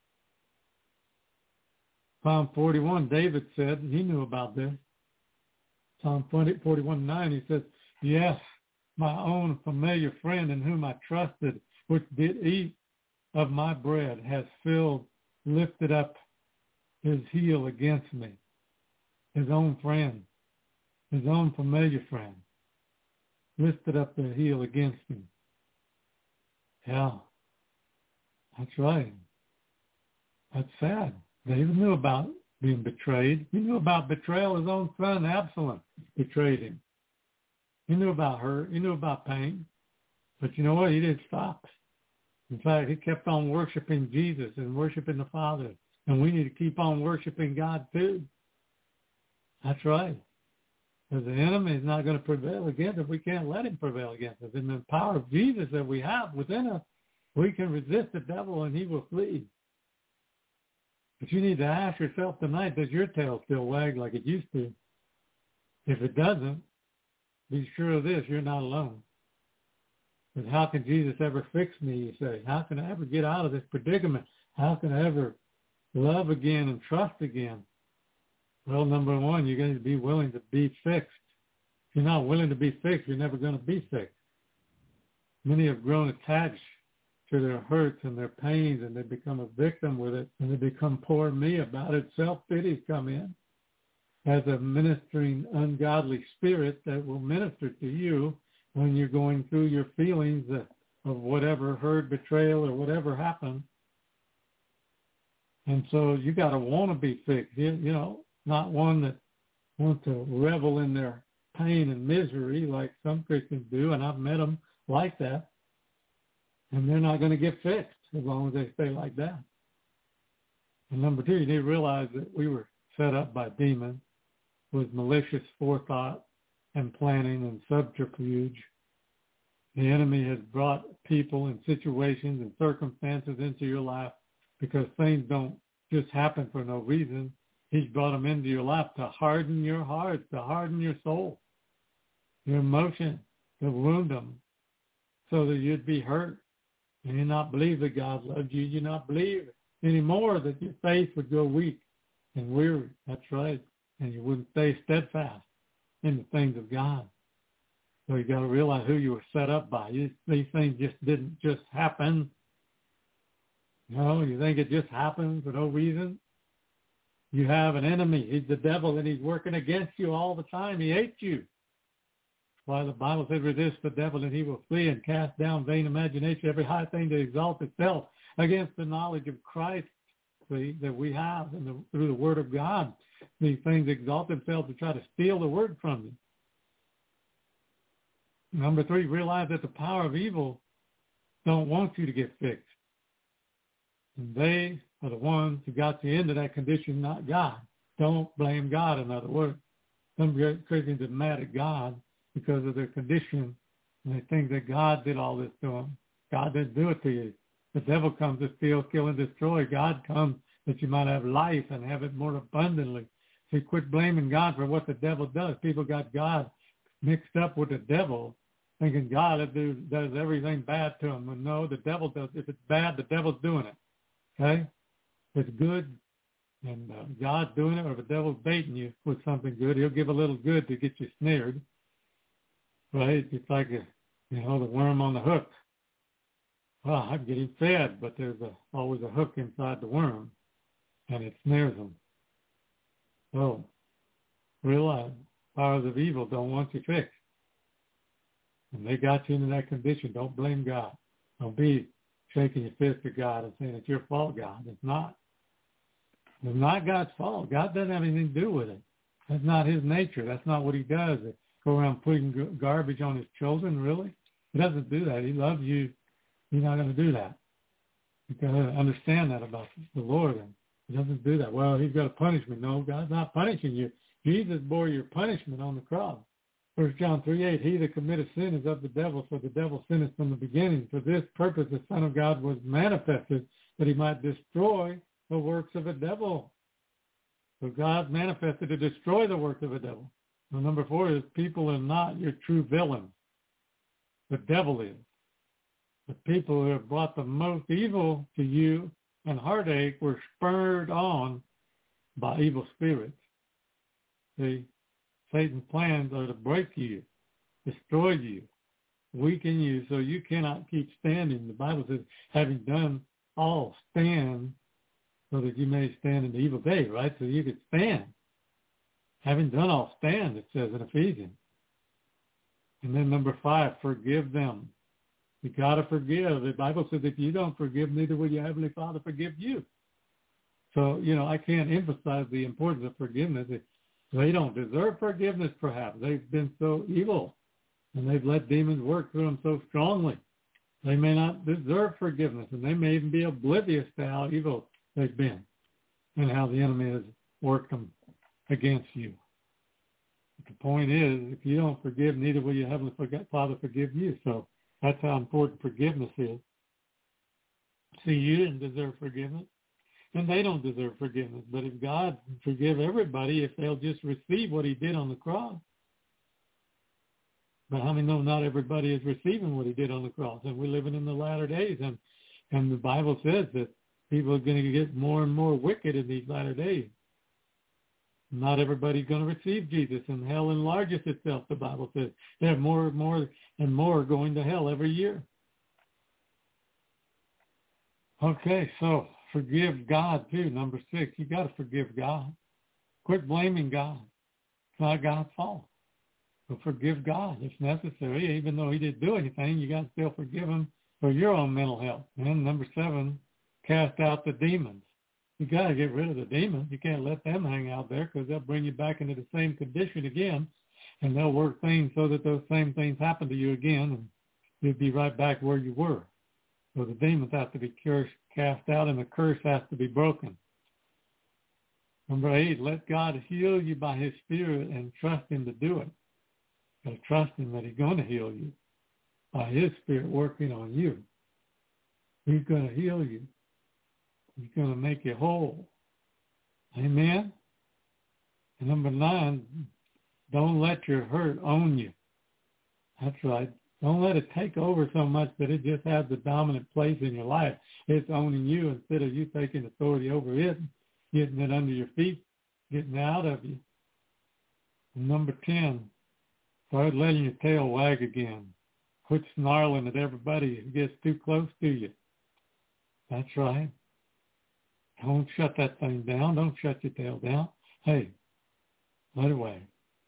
[SPEAKER 2] Psalm 41, David said, he knew about this. Psalm 41:9, he says, yes, my own familiar friend in whom I trusted, which did eat of my bread, has lifted up his heel against me. His own friend, his own familiar friend, lifted up their heel against him. Yeah, that's right. That's sad. David knew about being betrayed. He knew about betrayal. His own son, Absalom, betrayed him. He knew about hurt. He knew about pain. But you know what? He didn't stop. In fact, he kept on worshiping Jesus and worshiping the Father. And we need to keep on worshiping God too. That's right. Because the enemy is not going to prevail against us. We can't let him prevail against us. In the power of Jesus that we have within us, we can resist the devil and he will flee. But you need to ask yourself tonight, does your tail still wag like it used to? If it doesn't, be sure of this, you're not alone. But how can Jesus ever fix me, you say? How can I ever get out of this predicament? How can I ever love again and trust again? Well, number one, you're going to be willing to be fixed. If you're not willing to be fixed, you're never going to be fixed. Many have grown attached to their hurts and their pains, and they become a victim with it, and they become poor me about it. Self-pity's come in as a ministering ungodly spirit that will minister to you when you're going through your feelings of whatever hurt, betrayal, or whatever happened. And so you got to want to be fixed, not one that wants to revel in their pain and misery like some Christians do, and I've met them like that. And they're not going to get fixed as long as they stay like that. And number two, you need to realize that we were set up by demons with malicious forethought and planning and subterfuge. The enemy has brought people and situations and circumstances into your life because things don't just happen for no reason. He's brought them into your life to harden your heart, to harden your soul, your emotion, to wound them so that you'd be hurt. And you not believe that God loved you. You not believe anymore that your faith would go weak and weary. That's right. And you wouldn't stay steadfast in the things of God. So you got to realize who you were set up by. These things just didn't just happen. No, you think it just happened for no reason? You have an enemy. He's the devil, and he's working against you all the time. He hates you. Why the Bible says, resist the devil and he will flee, and cast down vain imagination, every high thing that exalts itself against the knowledge of Christ, that we have through the Word of God. These things exalt themselves to try to steal the Word from you. Number three, realize that the power of evil don't want you to get fixed. And they are the ones who got you into that condition, not God. Don't blame God, in other words. Some Christians are mad at God because of their condition, and they think that God did all this to them. God didn't do it to you. The devil comes to steal, kill, and destroy. God comes that you might have life and have it more abundantly. So you quit blaming God for what the devil does. People got God mixed up with the devil, thinking God does everything bad to them. And no, the devil does. If it's bad, the devil's doing it. Okay? If it's good, and God's doing it, or if the devil's baiting you with something good, he'll give a little good to get you snared. Right? It's like, the worm on the hook. Well, I'm getting fed, but there's always a hook inside the worm, and it snares them. So, realize powers of evil don't want you fixed. And they got you into that condition. Don't blame God. Don't be shaking your fist at God and saying it's your fault, God. It's not. It's not God's fault. God doesn't have anything to do with it. That's not his nature. That's not what he does. Go around putting garbage on his children, really? He doesn't do that. He loves you. He's not going to do that. You've got to understand that about the Lord. And he doesn't do that. Well, he's got a punishment. No, God's not punishing you. Jesus bore your punishment on the cross. 1 John 3:8, he that committeth sin is of the devil, for the devil sinneth from the beginning. For this purpose the Son of God was manifested, that he might destroy the works of the devil. So God manifested to destroy the works of the devil. Now, number 4 is people are not your true villains. The devil is. The people who have brought the most evil to you and heartache were spurred on by evil spirits. See, Satan's plans are to break you, destroy you, weaken you so you cannot keep standing. The Bible says, having done all, stand so that you may stand in the evil day, right? So you could stand. Having done all, stand, it says in Ephesians. And then number 5, forgive them. You got to forgive. The Bible says if you don't forgive, neither will your Heavenly Father forgive you. So, I can't emphasize the importance of forgiveness. They don't deserve forgiveness, perhaps. They've been so evil, and they've let demons work through them so strongly. They may not deserve forgiveness, and they may even be oblivious to how evil they've been and how the enemy has worked them against you. But the point is, if you don't forgive, neither will your Heavenly Father forgive you. So that's how important forgiveness is. See, you didn't deserve forgiveness, and they don't deserve forgiveness. But if God forgive everybody, if they'll just receive what he did on the cross. But how many know not everybody is receiving what he did on the cross? And we're living in the latter days. And the Bible says that people are going to get more and more wicked in these latter days. Not everybody's going to receive Jesus, and hell enlarges itself, the Bible says. There are more and more and more going to hell every year. Okay, so forgive God too. Number 6, you got to forgive God. Quit blaming God. It's not God's fault. So forgive God if necessary. Even though he didn't do anything, you got to still forgive him for your own mental health. And number 7, cast out the demons. You got to get rid of the demons. You can't let them hang out there because they'll bring you back into the same condition again, and they'll work things so that those same things happen to you again, and you'll be right back where you were. So the demons have to be cast out, and the curse has to be broken. Number 8, let God heal you by his Spirit and trust him to do it. You got to trust him that he's going to heal you by his Spirit working on you. He's going to heal you. He's going to make you whole. Amen? And number 9, don't let your hurt own you. That's right. Don't let it take over so much that it just has the dominant place in your life. It's owning you instead of you taking authority over it, getting it under your feet, getting it out of you. And number 10, start letting your tail wag again. Quit snarling at everybody who gets too close to you. That's right. Don't shut that thing down. Don't shut your tail down. Hey, let it wag.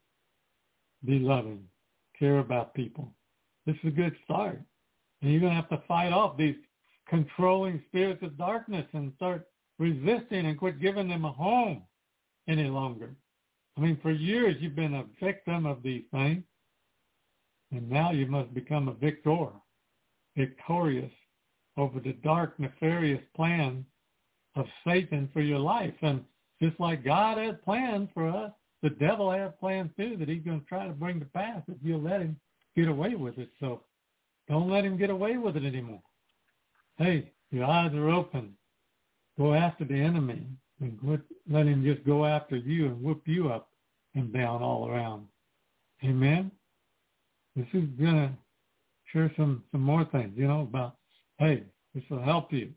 [SPEAKER 2] Be loving. Care about people. This is a good start. And you're going to have to fight off these controlling spirits of darkness and start resisting and quit giving them a home any longer. I mean, for years you've been a victim of these things, and now you must become a victorious over the dark, nefarious plan of Satan for your life. And just like God has plans for us, the devil has plans too that he's going to try to bring to pass if you'll let him get away with it. So don't let him get away with it anymore. Hey, your eyes are open. Go after the enemy and let him just go after you and whoop you up and down all around. Amen? This is going to share some more things, about, hey, this will help you.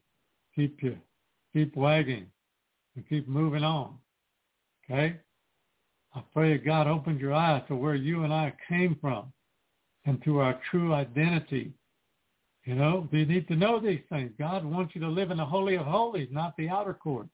[SPEAKER 2] Keep wagging and keep moving on. Okay? I pray that God opens your eyes to where you and I came from and to our true identity. You need to know these things. God wants you to live in the Holy of Holies, not the outer court.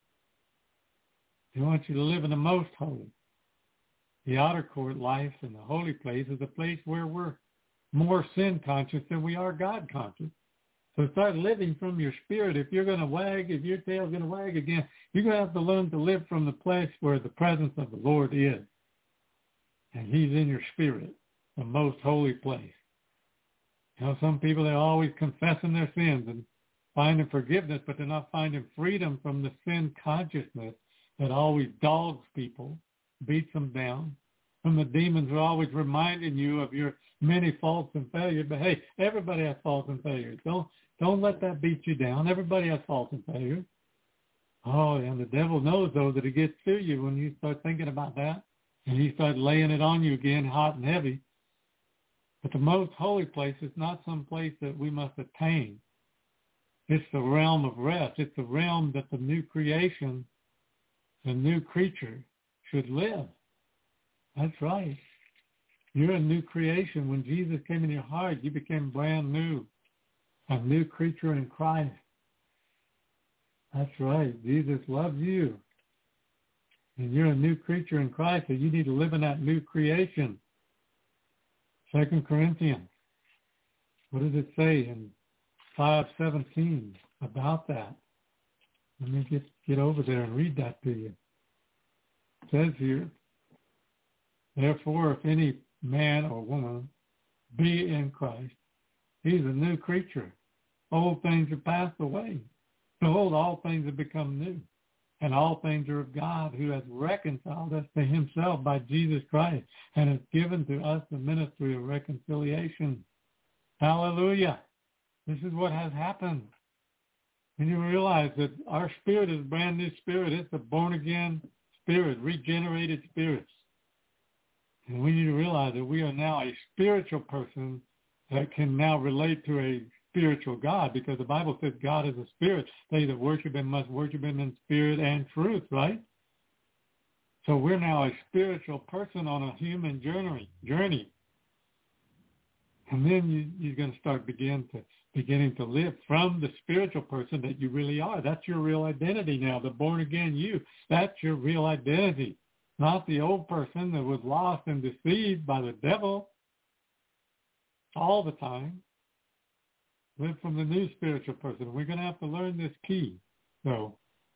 [SPEAKER 2] He wants you to live in the most holy. The outer court life and the holy place is a place where we're more sin conscious than we are God conscious. So start living from your spirit. If you're going to wag, if your tail's going to wag again, you're going to have to learn to live from the place where the presence of the Lord is. And he's in your spirit, the most holy place. Some people, they're always confessing their sins and finding forgiveness, but they're not finding freedom from the sin consciousness that always dogs people, beats them down. And the demons are always reminding you of your many faults and failures. But hey, everybody has faults and failures. Don't let that beat you down. Everybody has faults and failures. Oh, and the devil knows, though, that it gets to you when you start thinking about that. And he starts laying it on you again, hot and heavy. But the most holy place is not some place that we must attain. It's the realm of rest. It's the realm that the new creation, the new creature, should live. That's right. You're a new creation. When Jesus came in your heart, you became brand new, a new creature in Christ. That's right. Jesus loves you. And you're a new creature in Christ, so you need to live in that new creation. 2 Corinthians. What does it say in 5:17 about that? Let me get over there and read that to you. It says here, therefore, if any man or woman be in Christ, he's a new creature. Old things are passed away. Behold, all things have become new. And all things are of God, who has reconciled us to himself by Jesus Christ and has given to us the ministry of reconciliation. Hallelujah. This is what has happened. And you realize that our spirit is a brand new spirit. It's a born-again spirit, regenerated spirits. And we need to realize that we are now a spiritual person that can now relate to a spiritual God, because the Bible says God is a spirit. They that worship him must worship him in spirit and truth, right? So we're now a spiritual person on a human journey. And then you're going to start beginning to live from the spiritual person that you really are. That's your real identity now, the born-again you. That's your real identity, not the old person that was lost and deceived by the devil all the time. Live from the new spiritual person. We're going to have to learn this key. So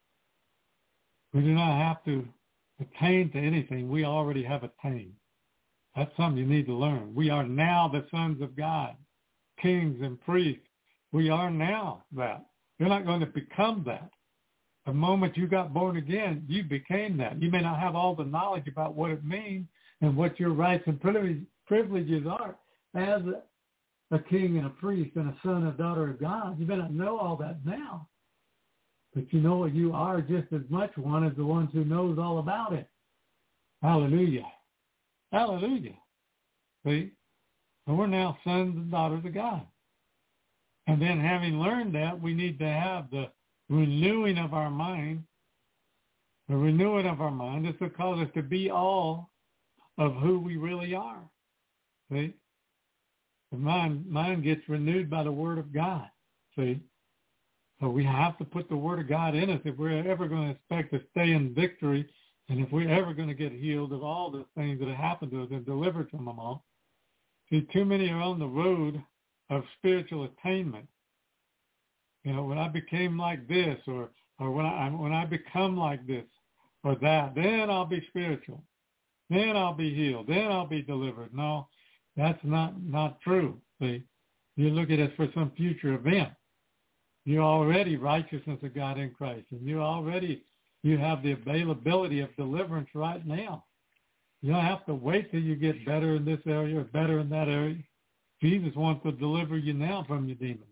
[SPEAKER 2] we do not have to attain to anything. We already have attained. That's something you need to learn. We are now the sons of God, kings and priests. We are now that. You're not going to become that. The moment you got born again, you became that. You may not have all the knowledge about what it means and what your rights and privileges are as a king and a priest and a son or daughter of God. You may not know all that now. But you know what? You are just as much one as the ones who knows all about it. Hallelujah. Hallelujah. See? So we're now sons and daughters of God. And then having learned that, we need to have the renewing of our mind. The renewing of our mind is to cause us to be all of who we really are. See? The mind gets renewed by the Word of God. See? So we have to put the Word of God in us if we're ever going to expect to stay in victory, and if we're ever going to get healed of all the things that have happened to us and delivered from them all. See, too many are on the road of spiritual attainment. You know, when I became like this, or when I become like this or that, then I'll be spiritual. Then I'll be healed. Then I'll be delivered. No, that's not true. See, you look at it for some future event. You're already righteousness of God in Christ, and you have the availability of deliverance right now. You don't have to wait till you get better in this area or better in that area. Jesus wants to deliver you now from your demons.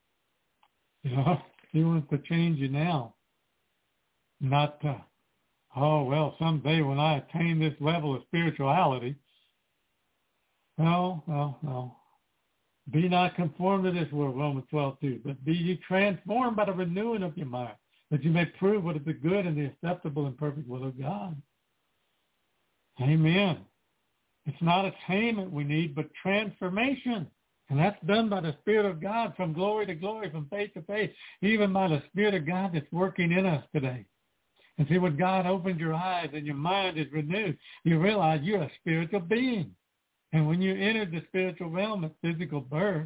[SPEAKER 2] You know, he wants to change you now. Not, someday when I attain this level of spirituality. No. Be not conformed to this world, Romans 12:2, but be ye transformed by the renewing of your mind, that you may prove what is the good and the acceptable and perfect will of God. Amen. It's not attainment we need, but transformation. And that's done by the Spirit of God from glory to glory, from faith to faith, even by the Spirit of God that's working in us today. And see, when God opens your eyes and your mind is renewed, you realize you're a spiritual being. And when you entered the spiritual realm of physical birth,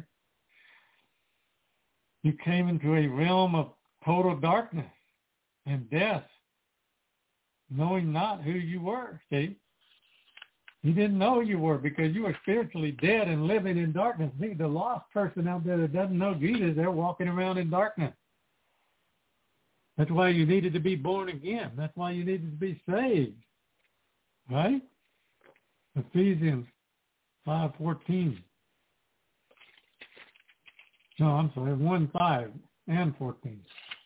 [SPEAKER 2] you came into a realm of total darkness and death, knowing not who you were, see? You didn't know you were because you were spiritually dead and living in darkness. See, the lost person out there that doesn't know Jesus, they're walking around in darkness. That's why you needed to be born again. That's why you needed to be saved. Right? Ephesians 5:14. No, I'm sorry, 1:5 and 14.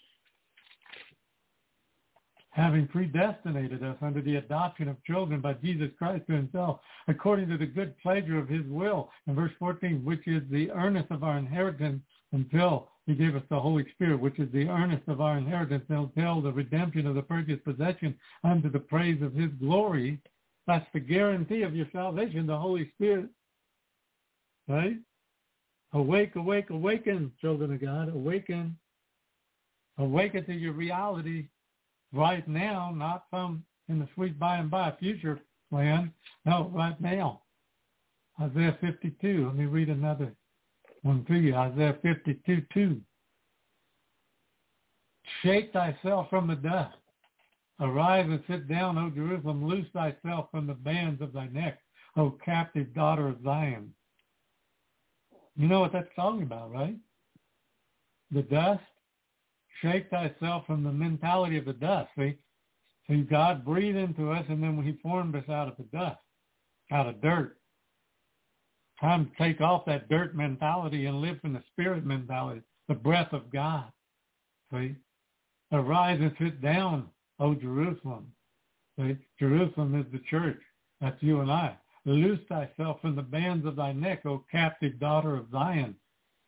[SPEAKER 2] Having predestinated us under the adoption of children by Jesus Christ to himself, according to the good pleasure of his will. And verse 14, which is the earnest of our inheritance until he gave us the Holy Spirit, which is the earnest of our inheritance until the redemption of the purchased possession unto the praise of his glory. That's the guarantee of your salvation, the Holy Spirit. Right? Awake, awake, awaken, children of God. Awaken. Awaken to your reality right now, not some in the sweet by and by future plan. No, right now. Isaiah 52. Let me read another one to you. Isaiah 52:2. Shake thyself from the dust. Arise and sit down, O Jerusalem. Loose thyself from the bands of thy neck, O captive daughter of Zion. You know what that's talking about, right? The dust. Shake thyself from the mentality of the dust. See, God breathed into us, and then he formed us out of the dust, out of dirt. Time to take off that dirt mentality and live from the spirit mentality, the breath of God. See, arise and sit down, O Jerusalem. See, Jerusalem is the church. That's you and I. Loose thyself from the bands of thy neck, O captive daughter of Zion.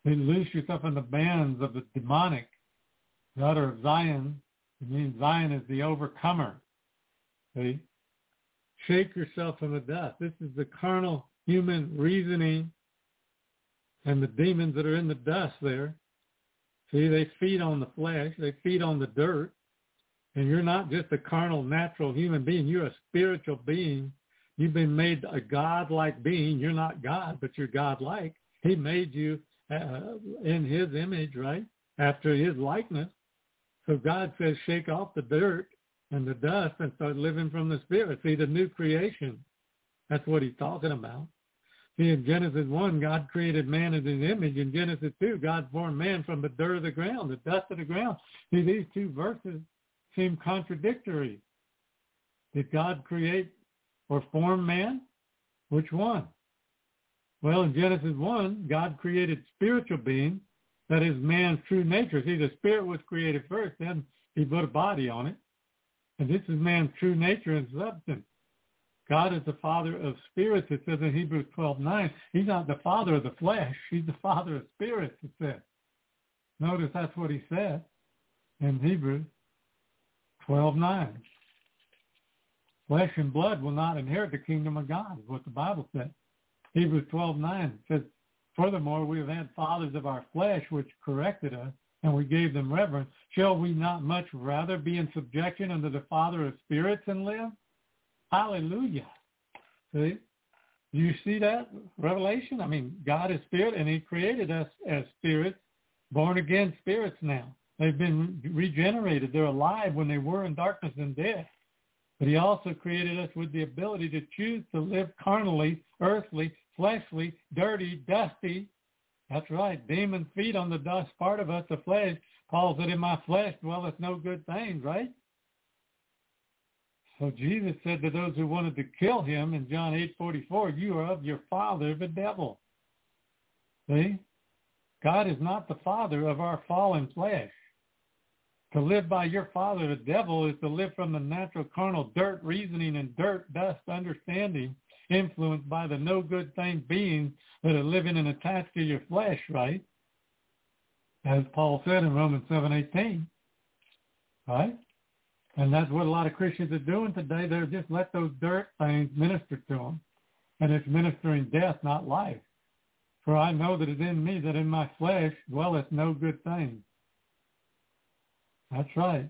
[SPEAKER 2] You loose yourself in the bands of the demonic. The daughter of Zion, it means Zion is the overcomer. See? Shake yourself from the dust. This is the carnal human reasoning and the demons that are in the dust there. See, they feed on the flesh. They feed on the dirt. And you're not just a carnal, natural human being. You're a spiritual being. You've been made a God-like being. You're not God, but you're God-like. He made you in his image, right? After his likeness. So God says, shake off the dirt and the dust and start living from the Spirit. See, the new creation. That's what he's talking about. See, in Genesis 1, God created man in his image. In Genesis 2, God formed man from the dirt of the ground, the dust of the ground. See, these two verses seem contradictory. Did God create or form man? Which one? Well, in Genesis 1, God created spiritual beings. That is man's true nature. See, the spirit was created first, then he put a body on it. And this is man's true nature and substance. God is the father of spirits, it says in Hebrews 12:9. He's not the father of the flesh. He's the father of spirits, it says. Notice that's what he said in Hebrews 12:9. Flesh and blood will not inherit the kingdom of God, is what the Bible says. Hebrews 12:9 says, furthermore, we have had fathers of our flesh which corrected us, and we gave them reverence. Shall we not much rather be in subjection unto the Father of spirits and live? Hallelujah. See? Do you see that revelation? I mean, God is spirit, and he created us as spirits, born again spirits now. They've been regenerated. They're alive when they were in darkness and death. But he also created us with the ability to choose to live carnally, earthly, fleshly, dirty, dusty. That's right. Demons feed on the dust part of us, the flesh. Paul said, in my flesh dwelleth no good thing, right? So Jesus said to those who wanted to kill him in John 8:44, you are of your father, the devil. See? God is not the father of our fallen flesh. To live by your father, the devil, is to live from the natural carnal dirt reasoning and dirt dust understanding, influenced by the no good thing beings that are living and attached to your flesh, right? As Paul said in Romans 7:18, right? And that's what a lot of Christians are doing today. They're just let those dirt things minister to them. And it's ministering death, not life. For I know that it is in me, that in my flesh dwelleth no good thing. That's right.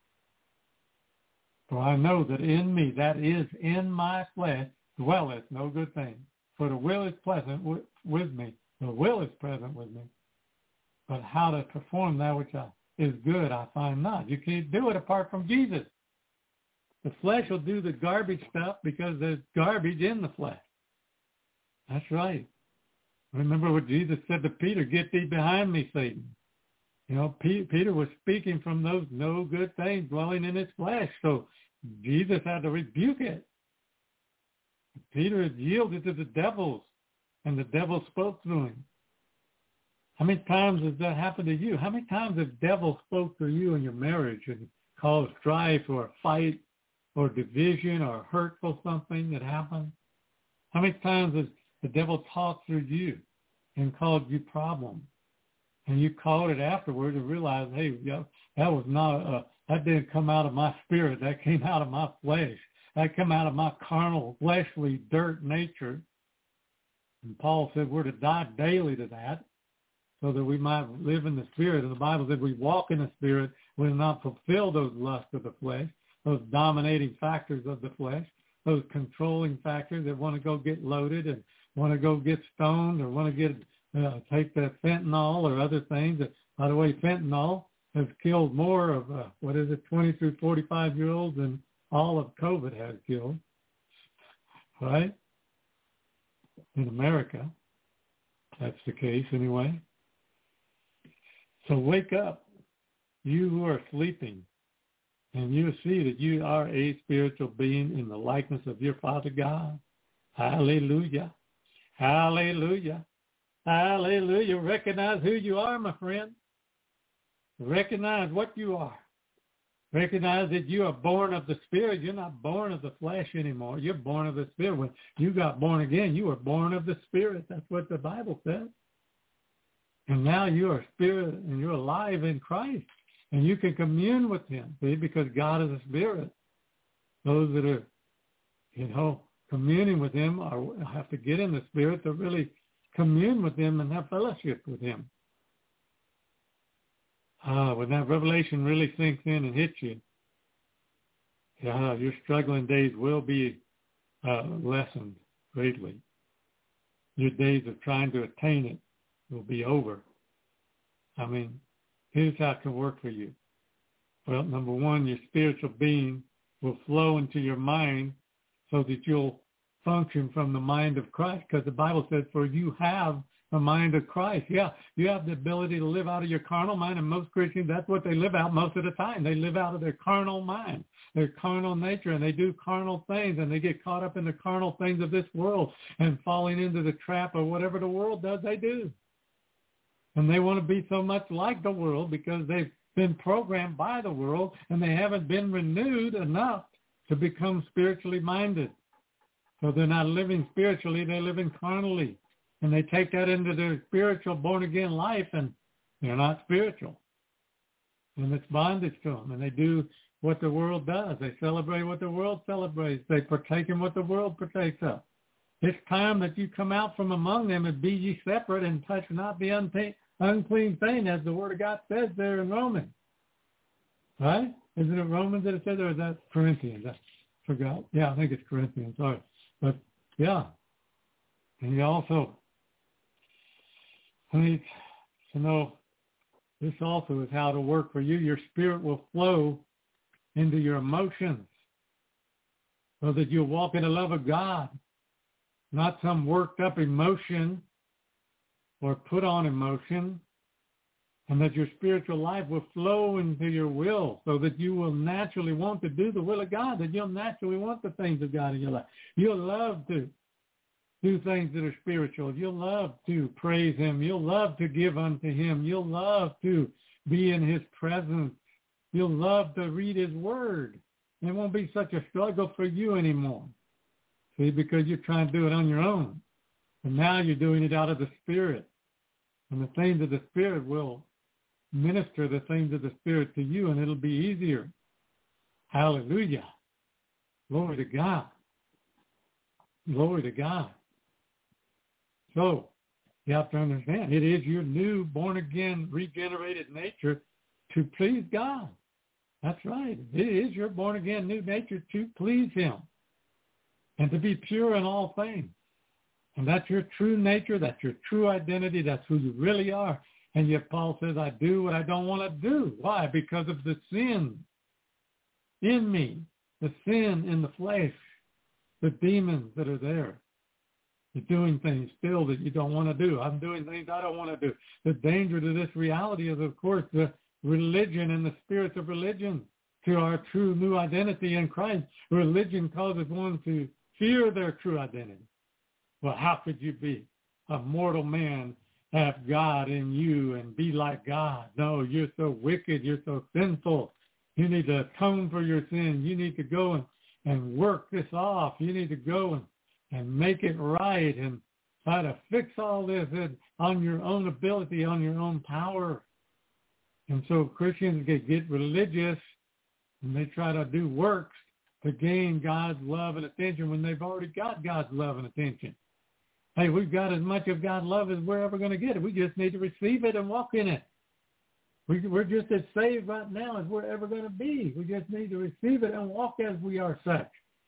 [SPEAKER 2] For I know that in me, that is in my flesh, dwelleth no good thing. For the will is pleasant with me. The will is present with me. But how to perform that which is good, I find not. You can't do it apart from Jesus. The flesh will do the garbage stuff because there's garbage in the flesh. That's right. Remember what Jesus said to Peter, get thee behind me, Satan. You know, Peter was speaking from those no good things dwelling in his flesh. So Jesus had to rebuke it. Peter had yielded to the devils, and the devil spoke through him. How many times has that happened to you? How many times has the devil spoke to you in your marriage and caused strife or a fight or division or hurtful something that happened? How many times has the devil talked through you and caused you problems? And you caught it afterward and realized, hey, that was not, that didn't come out of my spirit. That came out of my flesh. That came out of my carnal, fleshly, dirt nature. And Paul said we're to die daily to that so that we might live in the Spirit. And the Bible said we walk in the Spirit, we will not fulfill those lusts of the flesh, those dominating factors of the flesh, those controlling factors that want to go get loaded and want to go get stoned or want to get take the fentanyl or other things. By the way, fentanyl has killed more of, 20 through 45-year-olds than all of COVID has killed, right? In America, that's the case anyway. So wake up, you who are sleeping, and you see that you are a spiritual being in the likeness of your Father God. Hallelujah. Hallelujah. Hallelujah. Recognize who you are, my friend. Recognize what you are. Recognize that you are born of the Spirit. You're not born of the flesh anymore. You're born of the Spirit. When you got born again, you were born of the Spirit. That's what the Bible says. And now you are spirit and you're alive in Christ. And you can commune with him, see, because God is a spirit. Those that are, communing with him have to get in the spirit to really commune with him and have fellowship with him. When that revelation really sinks in and hits you, your struggling days will be lessened greatly. Your days of trying to attain it will be over. I mean, here's how it can work for you. Well, number one, your spiritual being will flow into your mind so that you'll function from the mind of Christ, because the Bible says, for you have the mind of Christ. Yeah, you have the ability to live out of your carnal mind, and most Christians, that's what they live out most of the time. They live out of their carnal mind, their carnal nature, and they do carnal things, and they get caught up in the carnal things of this world and falling into the trap of whatever the world does, they do. And they want to be so much like the world because they've been programmed by the world, and they haven't been renewed enough to become spiritually minded. So they're not living spiritually, they're living carnally. And they take that into their spiritual born-again life, and they're not spiritual. And it's bondage to them. And they do what the world does. They celebrate what the world celebrates. They partake in what the world partakes of. It's time that you come out from among them and be ye separate and touch not the unclean thing, as the Word of God says there in Romans. Right? Isn't it Romans that it says, or is that Corinthians? I forgot. Yeah, I think it's Corinthians. Sorry. But, yeah. And you also need to know this also is how to work for you. Your spirit will flow into your emotions so that you'll walk in the love of God, not some worked up emotion or put on emotion, and that your spiritual life will flow into your will so that you will naturally want to do the will of God, that you'll naturally want the things of God in your life. You'll love to do things that are spiritual. You'll love to praise him. You'll love to give unto him. You'll love to be in his presence. You'll love to read his word. It won't be such a struggle for you anymore. See, because you're trying to do it on your own. And now you're doing it out of the Spirit. And the things of the Spirit will minister the things of the Spirit to you, and it'll be easier. Hallelujah. Glory to God. Glory to God. So you have to understand, it is your new born-again, regenerated nature to please God. That's right. It is your born-again new nature to please him and to be pure in all things. And that's your true nature. That's your true identity. That's who you really are. And yet Paul says, I do what I don't want to do. Why? Because of the sin in me, the sin in the flesh, the demons that are there. You're doing things still that you don't want to do. I'm doing things I don't want to do. The danger to this reality is, of course, the religion and the spirits of religion to our true new identity in Christ. Religion causes one to fear their true identity. Well, how could you be a mortal man, have God in you and be like God? No, you're so wicked. You're so sinful. You need to atone for your sin. You need to go and work this off. You need to go and make it right and try to fix all this on your own ability, on your own power. And so Christians get religious and they try to do works to gain God's love and attention when they've already got God's love and attention. Hey, we've got as much of God's love as we're ever going to get. We just need to receive it and walk in it. We're just as saved right now as we're ever going to be. We just need to receive it and walk as we are such.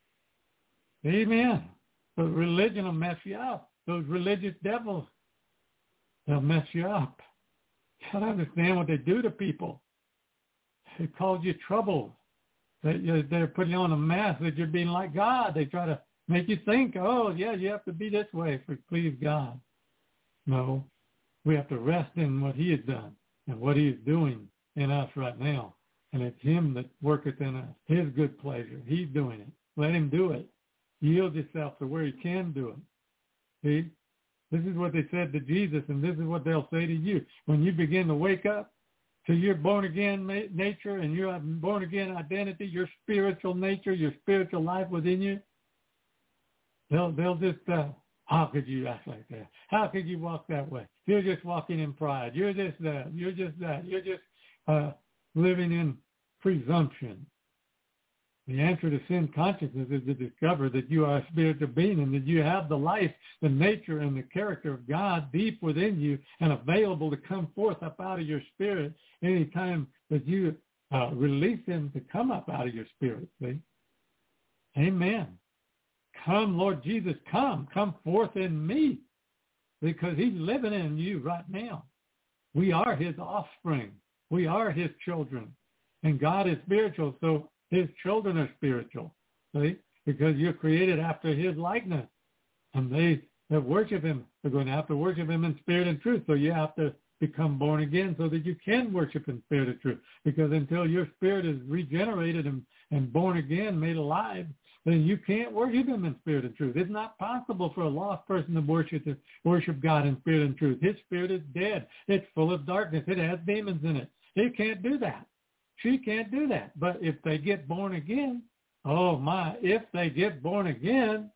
[SPEAKER 2] Amen. So religion will mess you up. Those religious devils, they'll mess you up. You got to understand what they do to people. It cause you trouble. They're putting on a mask that you're being like God. They try to make you think, oh, yeah, you have to be this way for please God. No, we have to rest in what he has done and what he is doing in us right now. And it's him that worketh in us, his good pleasure. He's doing it. Let him do it. Yield yourself to where he can do it. See? This is what they said to Jesus, and this is what they'll say to you. When you begin to wake up to your born-again nature and your born-again identity, your spiritual nature, your spiritual life within you, they'll just How could you act like that? How could you walk that way? You're just walking in pride. You're just that. You're just that. You're just living in presumption. The answer to sin consciousness is to discover that you are a spiritual being and that you have the life, the nature, and the character of God deep within you and available to come forth up out of your spirit anytime that you release him to come up out of your spirit. See? Amen. Come, Lord Jesus, come forth in me, because he's living in you right now. We are his offspring. We are his children. And God is spiritual, so his children are spiritual. See? Because you're created after his likeness. And they that worship him are going to have to worship him in spirit and truth. So you have to become born again so that you can worship in spirit and truth. Because until your spirit is regenerated and born again, made alive, then you can't worship him in spirit and truth. It's not possible for a lost person to worship God in spirit and truth. His spirit is dead. It's full of darkness. It has demons in it. He can't do that. She can't do that. But if they get born again, oh my, if they get born again,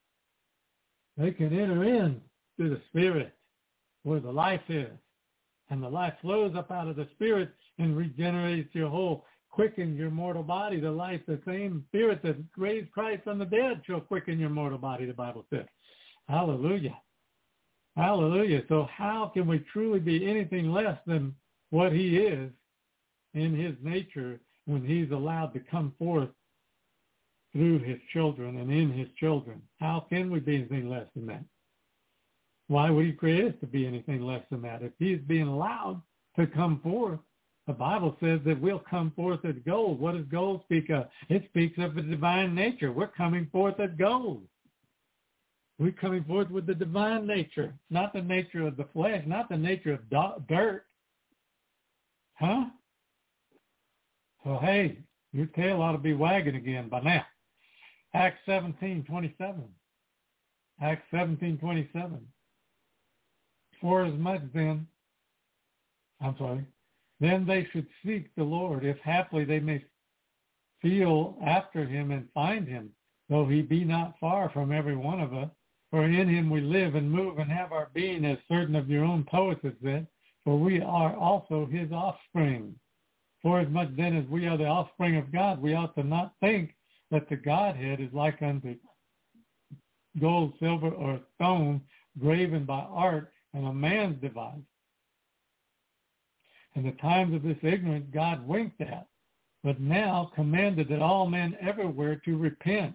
[SPEAKER 2] they can enter in to the spirit where the life is. And the life flows up out of the spirit and regenerates your whole, quickens your mortal body. The life, the same spirit that raised Christ from the dead shall quicken your mortal body, the Bible says. Hallelujah. Hallelujah. So how can we truly be anything less than what he is in his nature when he's allowed to come forth through his children and in his children? How can we be anything less than that? Why would he create us to be anything less than that? If he's being allowed to come forth, the Bible says that we'll come forth as gold. What does gold speak of? It speaks of the divine nature. We're coming forth as gold. We're coming forth with the divine nature, not the nature of the flesh, not the nature of dirt. Huh? So, hey, your tail ought to be wagging again by now. Acts 17:27. Acts 17:27. Then they should seek the Lord, if haply they may feel after him and find him, though he be not far from every one of us. For in him we live and move and have our being, as certain of your own poets have said, for we are also his offspring. For as much then as we are the offspring of God, we ought to not think that the Godhead is like unto gold, silver, or stone, graven by art and a man's device. In the times of this ignorance God winked at, but now commanded that all men everywhere to repent.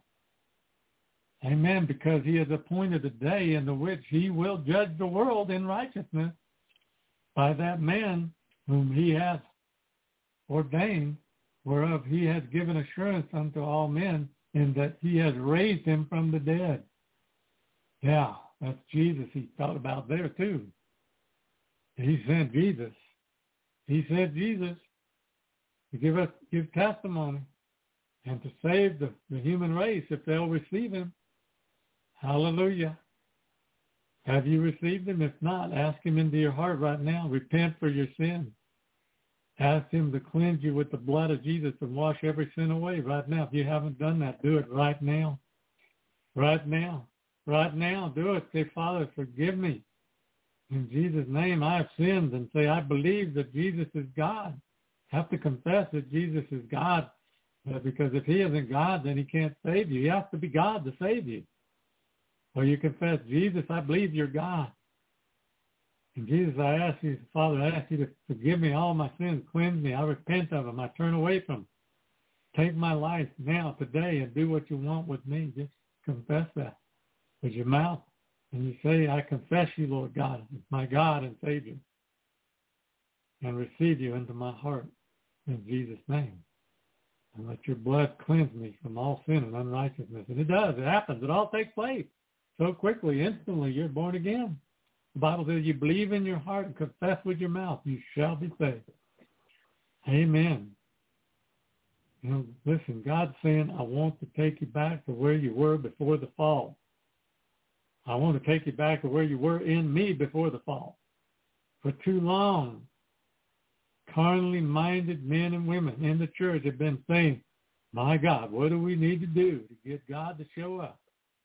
[SPEAKER 2] Amen, because he has appointed a day in the which he will judge the world in righteousness by that man whom he hath ordained, whereof he has given assurance unto all men, in that he has raised him from the dead. Yeah, that's Jesus he thought about there too. He sent Jesus. He sent Jesus to give testimony and to save the human race if they'll receive him. Hallelujah. Have you received him? If not, ask him into your heart right now. Repent for your sins. Ask him to cleanse you with the blood of Jesus and wash every sin away right now. If you haven't done that, do it right now. Right now. Right now. Do it. Say, Father, forgive me. In Jesus' name, I have sinned, and say, I believe that Jesus is God. Have to confess that Jesus is God, because if he isn't God, then he can't save you. He has to be God to save you. Or you confess, Jesus, I believe you're God. And Jesus, I ask you, Father, I ask you to forgive me all my sins, cleanse me. I repent of them. I turn away from them. Take my life now, today, and do what you want with me. Just confess that with your mouth. And you say, I confess you, Lord God, my God and Savior, and receive you into my heart in Jesus' name. And let your blood cleanse me from all sin and unrighteousness. And it does. It happens. It all takes place so quickly, instantly. You're born again. The Bible says you believe in your heart and confess with your mouth, you shall be saved. Amen. You know, listen, God's saying, I want to take you back to where you were before the fall. I want to take you back to where you were in me before the fall. For too long, carnally minded men and women in the church have been saying, my God, what do we need to do to get God to show up?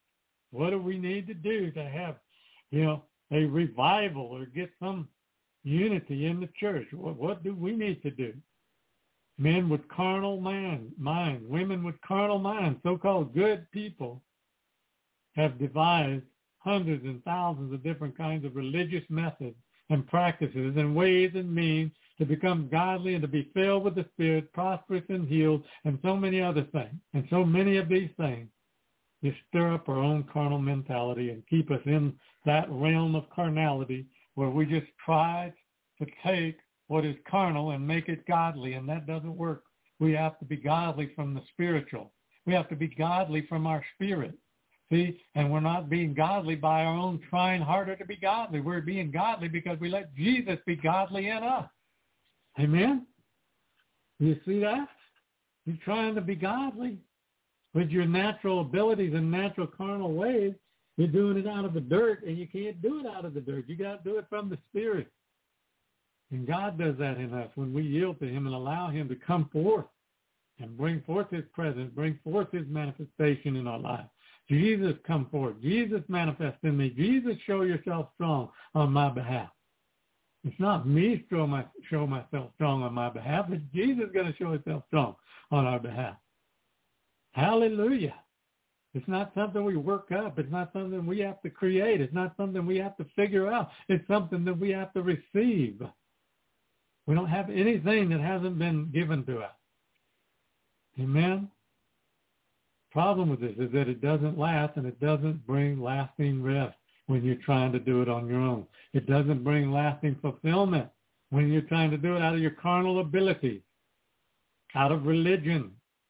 [SPEAKER 2] What do we need to do to have, a revival or get some unity in the church? What do we need to do? Men with carnal mind, women with carnal mind, so-called good people, have devised hundreds and thousands of different kinds of religious methods and practices and ways and means to become godly and to be filled with the Spirit, prosperous and healed, and so many other things. And so many of these things just stir up our own carnal mentality and keep us in that realm of carnality where we just try to take what is carnal and make it godly, and that doesn't work. We have to be godly from the spiritual. We have to be godly from our spirit. See, and we're not being godly by our own trying harder to be godly. We're being godly because we let Jesus be godly in us. Amen? You see that? You're trying to be godly with your natural abilities and natural carnal ways. You're doing it out of the dirt, and you can't do it out of the dirt. You got to do it from the Spirit. And God does that in us when we yield to him and allow him to come forth and bring forth his presence, bring forth his manifestation in our lives. Jesus, come forth. Jesus, manifest in me. Jesus, show yourself strong on my behalf. It's not me show myself strong on my behalf. It's Jesus going to show himself strong on our behalf. Hallelujah. It's not something we work up. It's not something we have to create. It's not something we have to figure out. It's something that we have to receive. We don't have anything that hasn't been given to us. Amen? Problem with this is that it doesn't last, and it doesn't bring lasting rest when you're trying to do it on your own. It doesn't bring lasting fulfillment when you're trying to do it out of your carnal ability, out of religion,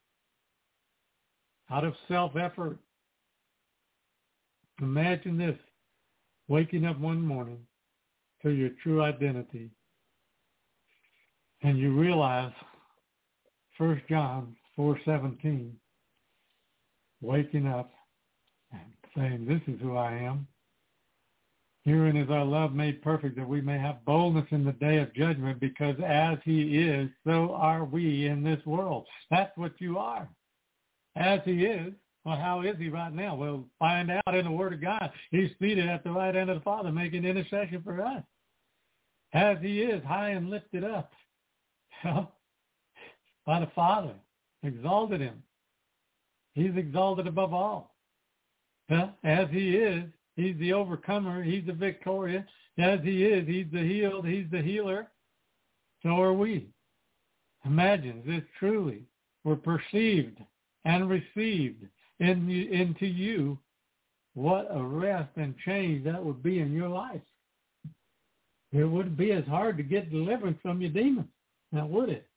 [SPEAKER 2] out of self-effort. Imagine this, waking up one morning to your true identity, and you realize 1 John 4:17, waking up and saying, this is who I am. Herein is our love made perfect, that we may have boldness in the day of judgment, because as he is, so are we in this world. That's what you are. As he is. Well, how is he right now? We'll find out in the Word of God. He's seated at the right hand of the Father, making intercession for us. As he is, high and lifted up by the Father, exalted him. He's exalted above all. As he is, he's the overcomer. He's the victorious. As he is, he's the healed. He's the healer. So are we. Imagine this truly were perceived and received into you. What a rest and change that would be in your life. It wouldn't be as hard to get deliverance from your demons. Now, would it?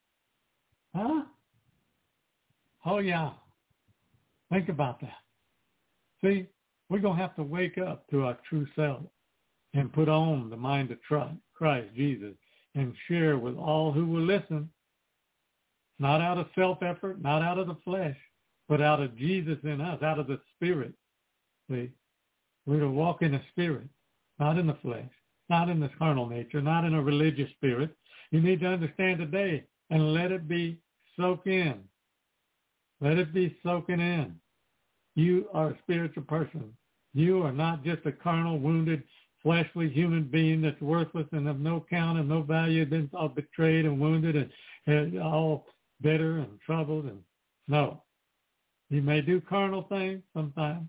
[SPEAKER 2] Huh? Oh, yeah. Think about that. See, we're going to have to wake up to our true self and put on the mind of Christ Jesus and share with all who will listen, not out of self-effort, not out of the flesh, but out of Jesus in us, out of the Spirit. See, we're to walk in the Spirit, not in the flesh, not in the carnal nature, not in a religious spirit. You need to understand today and let it be soak in. Let it be soaking in. You are a spiritual person. You are not just a carnal, wounded, fleshly human being that's worthless and of no count and no value, been all betrayed and wounded and all bitter and troubled. And no. You may do carnal things sometimes,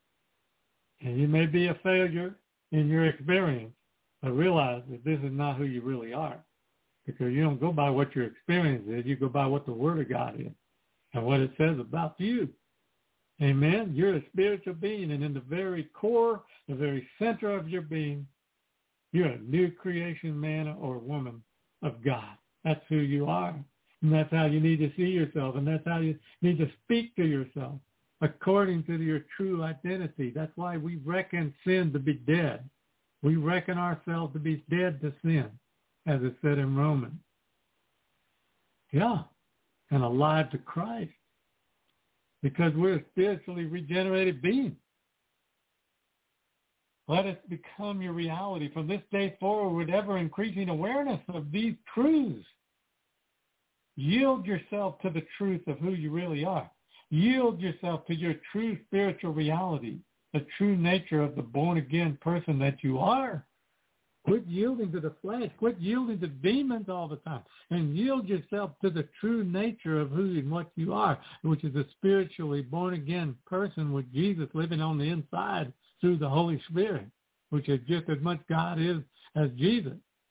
[SPEAKER 2] and you may be a failure in your experience, but realize that this is not who you really are, because you don't go by what your experience is. You go by what the Word of God is and what it says about you. Amen? You're a spiritual being, and in the very core, the very center of your being, you're a new creation man or woman of God. That's who you are. And that's how you need to see yourself, and that's how you need to speak to yourself according to your true identity. That's why we reckon sin to be dead. We reckon ourselves to be dead to sin, as it said in Romans. Yeah, and alive to Christ, because we're a spiritually regenerated being. Let it become your reality from this day forward with ever-increasing awareness of these truths. Yield yourself to the truth of who you really are. Yield yourself to your true spiritual reality. the true nature of the born-again person that you are. Quit yielding to the flesh. Quit yielding to demons all the time. And yield yourself to the true nature of who and what you are, which is a spiritually born-again person with Jesus living on the inside through the Holy Spirit, which is just as much God is as Jesus.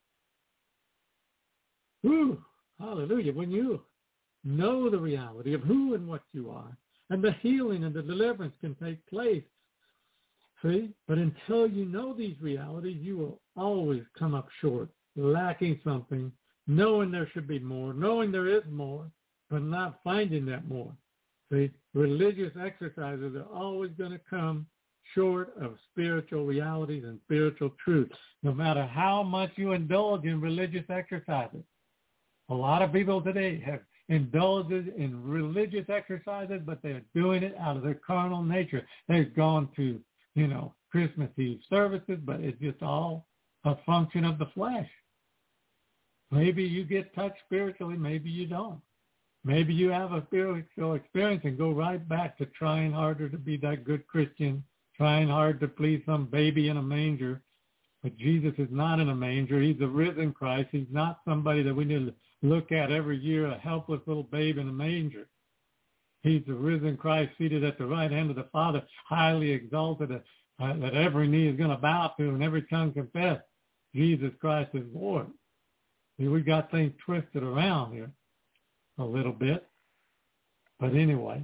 [SPEAKER 2] Whew, hallelujah. When you know the reality of who and what you are, and the healing and the deliverance can take place. See? But until you know these realities, you will always come up short, lacking something, knowing there should be more, knowing there is more, but not finding that more. See? Religious exercises are always going to come short of spiritual realities and spiritual truth, no matter how much you indulge in religious exercises. A lot of people today have indulges in religious exercises, but they're doing it out of their carnal nature. They've gone to, Christmas Eve services, but it's just all a function of the flesh. Maybe you get touched spiritually, maybe you don't. Maybe you have a spiritual experience and go right back to trying harder to be that good Christian, trying hard to please some baby in a manger. But Jesus is not in a manger. He's the risen Christ. He's not somebody that we need to look at every year, a helpless little babe in a manger. He's the risen Christ seated at the right hand of the Father, highly exalted, that every knee is going to bow to and every tongue confess Jesus Christ is Lord. See, we got things twisted around here a little bit. But anyway,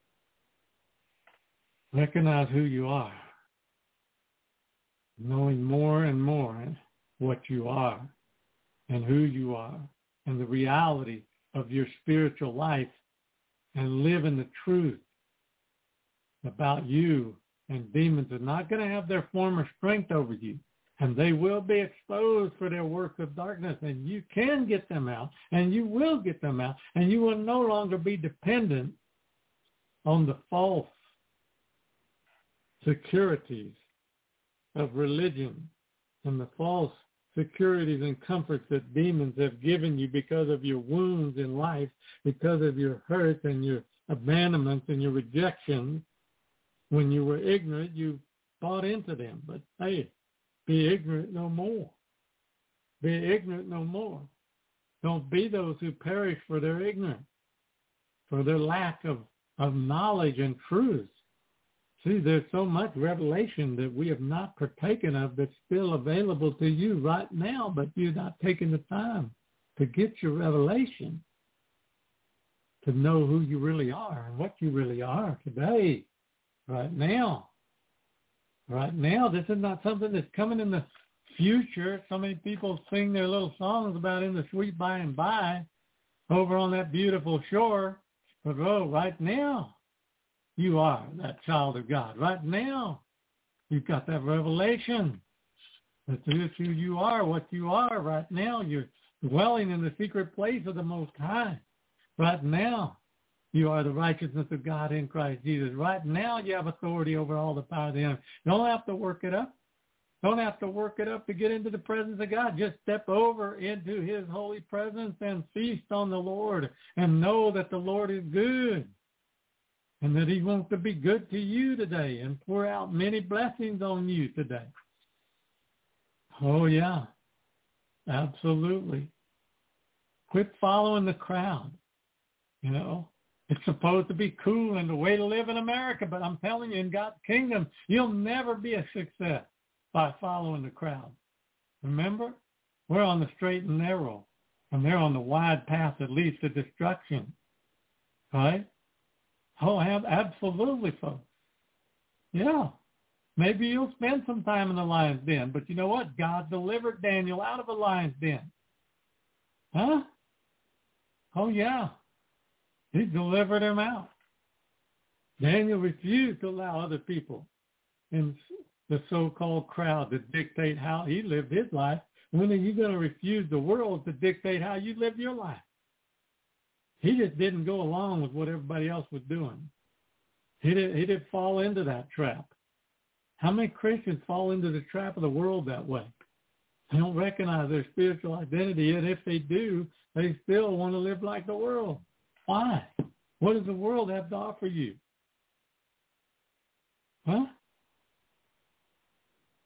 [SPEAKER 2] recognize who you are. Knowing more and more what you are and who you are and the reality of your spiritual life, and live in the truth about you. And demons are not going to have their former strength over you, and they will be exposed for their works of darkness, and you can get them out, and you will get them out, and you will no longer be dependent on the false securities of religion and the false securities and comforts that demons have given you because of your wounds in life, because of your hurts and your abandonments and your rejections. When you were ignorant, you bought into them. But hey, be ignorant no more. Be ignorant no more. Don't be those who perish for their ignorance, for their lack of knowledge and truth. See, there's so much revelation that we have not partaken of that's still available to you right now, but you're not taking the time to get your revelation, to know who you really are and what you really are today, right now. Right now, this is not something that's coming in the future. So many people sing their little songs about in the sweet by and by over on that beautiful shore. But, right now, you are that child of God. Right now, you've got that revelation. That's who you are, what you are. Right now, you're dwelling in the secret place of the Most High. Right now, you are the righteousness of God in Christ Jesus. Right now, you have authority over all the power of the enemy. You don't have to work it up. Don't have to work it up to get into the presence of God. Just step over into his holy presence and feast on the Lord and know that the Lord is good and that he wants to be good to you today and pour out many blessings on you today. Oh, yeah, absolutely. Quit following the crowd. It's supposed to be cool and the way to live in America, but I'm telling you, in God's kingdom, you'll never be a success by following the crowd. Remember, we're on the straight and narrow, and they're on the wide path that leads to destruction. Right? Oh, absolutely, folks. Yeah. Maybe you'll spend some time in the lion's den, but you know what? God delivered Daniel out of the lion's den. Huh? Oh, yeah. He delivered him out. Daniel refused to allow other people in the so-called crowd to dictate how he lived his life. When are you going to refuse the world to dictate how you live your life? He just didn't go along with what everybody else was doing. He didn't fall into that trap. How many Christians fall into the trap of the world that way? They don't recognize their spiritual identity, and if they do, they still want to live like the world. Why? What does the world have to offer you? Huh?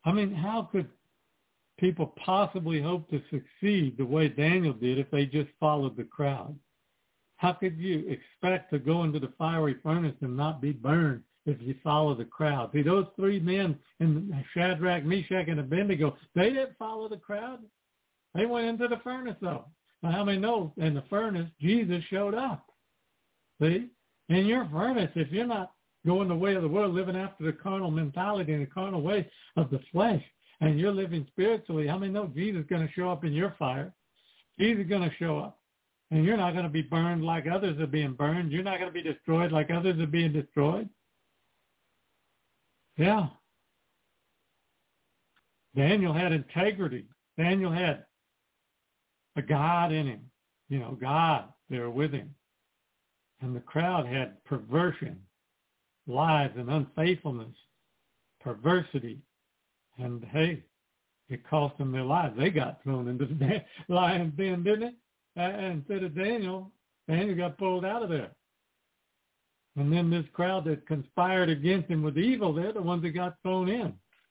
[SPEAKER 2] I mean, how could people possibly hope to succeed the way Daniel did if they just followed the crowd? How could you expect to go into the fiery furnace and not be burned if you follow the crowd? See, those three men in Shadrach, Meshach, and Abednego, they didn't follow the crowd. They went into the furnace, though. Now, how many know in the furnace, Jesus showed up? See? In your furnace, if you're not going the way of the world, living after the carnal mentality and the carnal way of the flesh, and you're living spiritually, how many know Jesus is going to show up in your fire? Jesus is going to show up. And you're not going to be burned like others are being burned. You're not going to be destroyed like others are being destroyed. Yeah. Daniel had integrity. Daniel had a God in him. You know, God there with him. And the crowd had perversion, lies and unfaithfulness, perversity. And, hey, it cost them their lives. They got thrown into the lion's den, didn't it? And instead of Daniel got pulled out of there. And then this crowd that conspired against him with evil, they're the ones that got thrown in.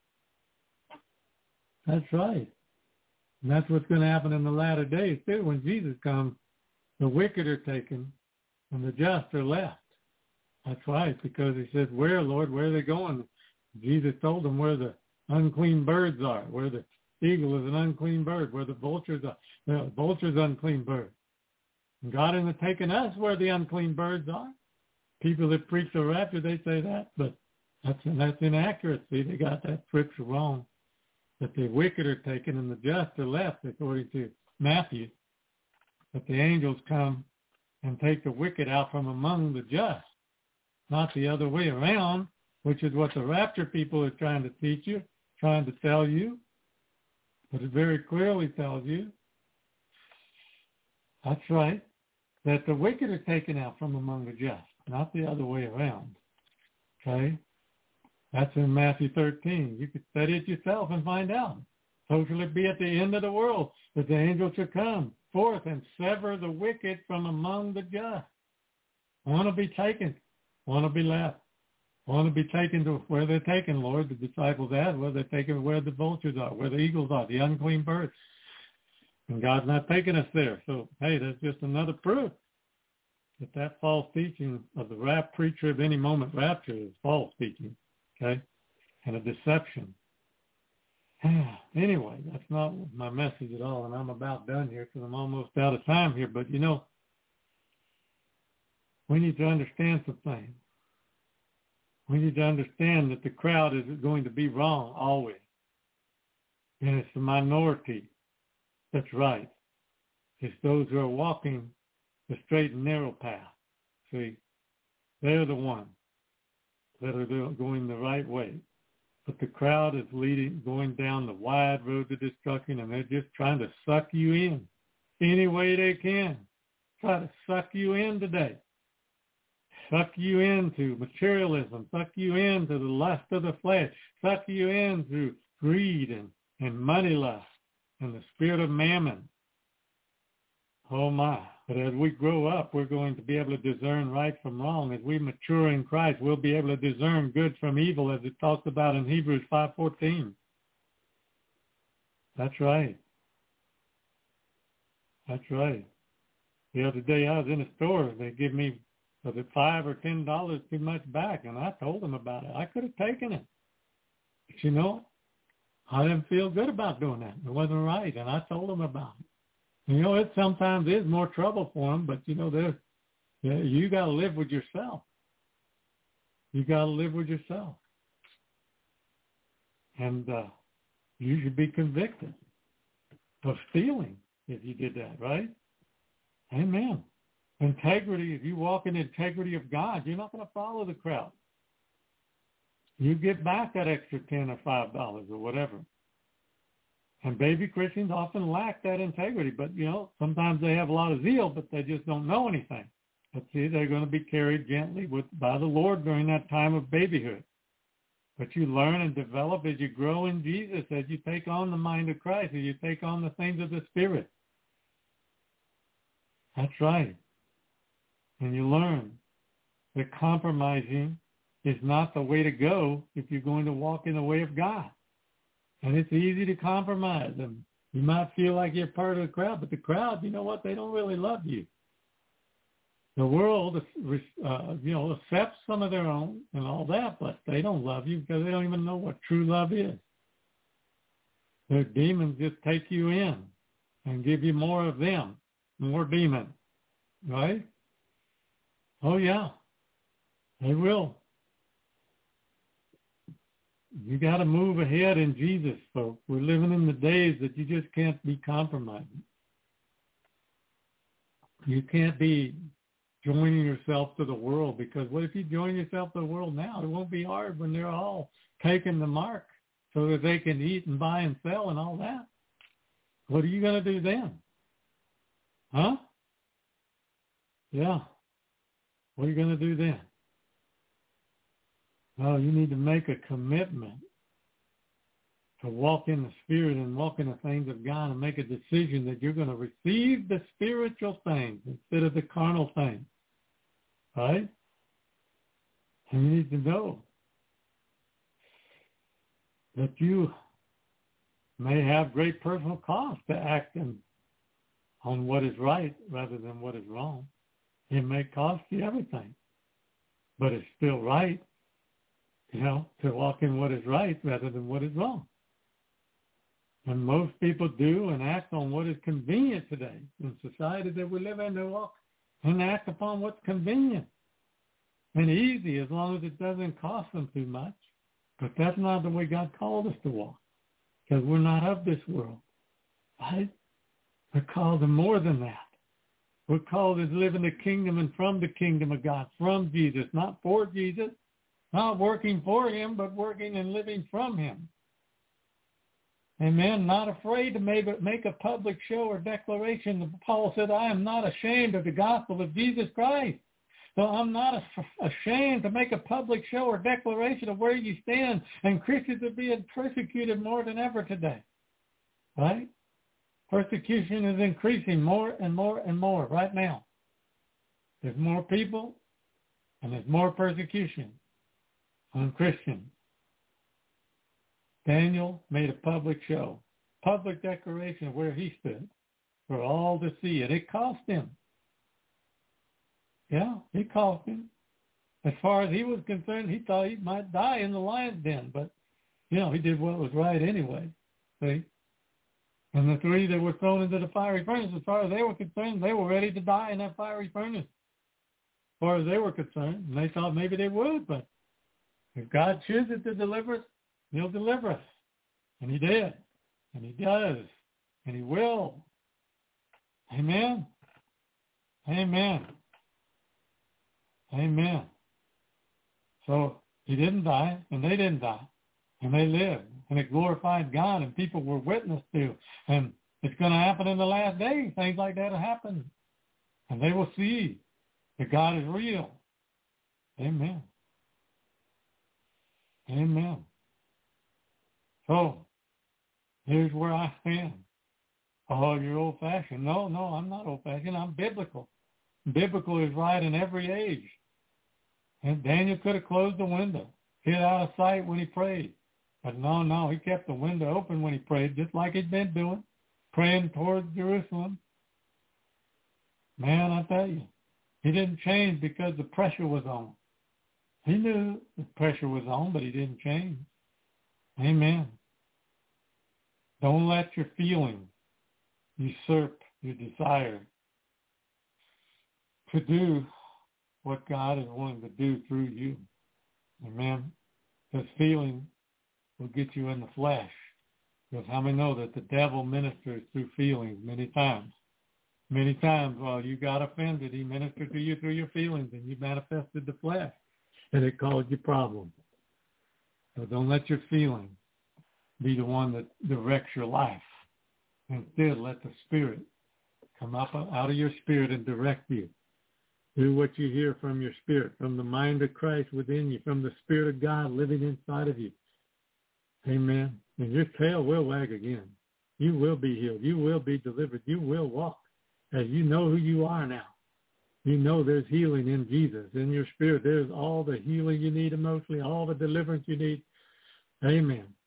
[SPEAKER 2] That's right. And that's what's going to happen in the latter days, too. When Jesus comes, the wicked are taken and the just are left. That's right, because he says, where, Lord, where are they going? Jesus told them where the unclean birds are, where the eagle is an unclean bird, where the vultures are. The vulture's unclean bird. And God isn't taking us where the unclean birds are. People that preach the rapture, they say that, but that's inaccurate. See, they got that scripture wrong. That the wicked are taken and the just are left, according to Matthew. That the angels come and take the wicked out from among the just, not the other way around, which is what the rapture people are trying to teach you, trying to tell you. But it very clearly tells you, that's right, that the wicked are taken out from among the just, not the other way around. Okay? That's in Matthew 13. You could study it yourself and find out. So shall it be at the end of the world that the angels shall come forth and sever the wicked from among the just. One will be taken, one will be left. One will be taken to where they're taken, Lord, the disciples asked, where they're taken, where the vultures are, where the eagles are, the unclean birds. And God's not taking us there. So, hey, that's just another proof that false teaching of the preacher of any moment rapture is false teaching, okay, and a deception. Anyway, that's not my message at all, and I'm about done here because I'm almost out of time here. But, you know, we need to understand some things. We need to understand that the crowd is going to be wrong always. And it's the minority that's right. It's those who are walking the straight and narrow path. See, they're the ones that are going the right way. But the crowd is going down the wide road to destruction, and they're just trying to suck you in any way they can. Try to suck you in today. Suck you into materialism, suck you into the lust of the flesh, suck you in through greed and money lust and the spirit of mammon. Oh my. But as we grow up, we're going to be able to discern right from wrong. As we mature in Christ, we'll be able to discern good from evil, as it talks about in Hebrews 5:14. That's right. That's right. The other day I was in a store. They give me, was it $5 or $10 too much back? And I told them about it. I could have taken it. But you know, I didn't feel good about doing that. It wasn't right. And I told them about it. You know, it sometimes is more trouble for them, but, you know, you got to live with yourself. You got to live with yourself. And you should be convicted of stealing if you did that, right? Amen. Integrity, if you walk in the integrity of God, you're not going to follow the crowd. You get back that extra $10 or $5 or whatever. And baby Christians often lack that integrity, but, you know, sometimes they have a lot of zeal, but they just don't know anything. But see, they're going to be carried gently by the Lord during that time of babyhood. But you learn and develop as you grow in Jesus, as you take on the mind of Christ, as you take on the things of the Spirit. That's right. And you learn that compromising is not the way to go if you're going to walk in the way of God. And it's easy to compromise. And you might feel like you're part of the crowd, but the crowd, you know what? They don't really love you. The world, accepts some of their own and all that, but they don't love you because they don't even know what true love is. Their demons just take you in and give you more of them, more demons, right? Oh, yeah, they will. You got to move ahead in Jesus, folks. We're living in the days that you just can't be compromising. You can't be joining yourself to the world, because what if you join yourself to the world now? It won't be hard when they're all taking the mark so that they can eat and buy and sell and all that. What are you going to do then? Huh? Yeah. What are you going to do then? Well, you need to make a commitment to walk in the Spirit and walk in the things of God and make a decision that you're going to receive the spiritual things instead of the carnal things. Right? And you need to know that you may have great personal cost to act on what is right rather than what is wrong. It may cost you everything, but it's still right, to walk in what is right rather than what is wrong. And most people do and act on what is convenient today in society that we live in. They walk and act upon what's convenient and easy as long as it doesn't cost them too much. But that's not the way God called us to walk, because we're not of this world, right? We're called to more than that. We're called to live in the kingdom and from the kingdom of God, from Jesus, not for Jesus, not working for him, but working and living from him. Amen. Not afraid to make a public show or declaration. Paul said, I am not ashamed of the gospel of Jesus Christ. So I'm not ashamed to make a public show or declaration of where you stand. And Christians are being persecuted more than ever today. Right? Persecution is increasing more and more and more right now. There's more people and there's more persecution on Christians. Daniel made a public show, public declaration of where he stood for all to see it. It cost him. Yeah, it cost him. As far as he was concerned, he thought he might die in the lion's den, but, he did what was right anyway. See? And the three that were thrown into the fiery furnace, as far as they were concerned, they were ready to die in that fiery furnace. As far as they were concerned, and they thought maybe they would, but if God chooses to deliver us, he'll deliver us. And he did. And he does. And he will. Amen. Amen. Amen. So he didn't die, and they didn't die. And they lived. And it glorified God, and people were witnessed to. And it's going to happen in the last days. Things like that will happen. And they will see that God is real. Amen. Amen. So, here's where I stand. Oh, you're old-fashioned. No, I'm not old-fashioned. I'm biblical. Biblical is right in every age. And Daniel could have closed the window, hid out of sight when he prayed. But no, he kept the window open when he prayed, just like he'd been doing, praying towards Jerusalem. Man, I tell you, he didn't change because the pressure was on. He knew the pressure was on, but he didn't change. Amen. Don't let your feelings usurp your desire to do what God is wanting to do through you. Amen. Because feeling will get you in the flesh. Because how many know that the devil ministers through feelings many times? Many times while you got offended, he ministered to you through your feelings, and you manifested the flesh, and it caused you problems. So don't let your feelings be the one that directs your life. Instead, let the Spirit come up out of your spirit and direct you. Do what you hear from your spirit, from the mind of Christ within you, from the Spirit of God living inside of you. Amen. And your tail will wag again. You will be healed. You will be delivered. You will walk as you know who you are now. You know there's healing in Jesus. In your spirit, there's all the healing you need emotionally, all the deliverance you need. Amen.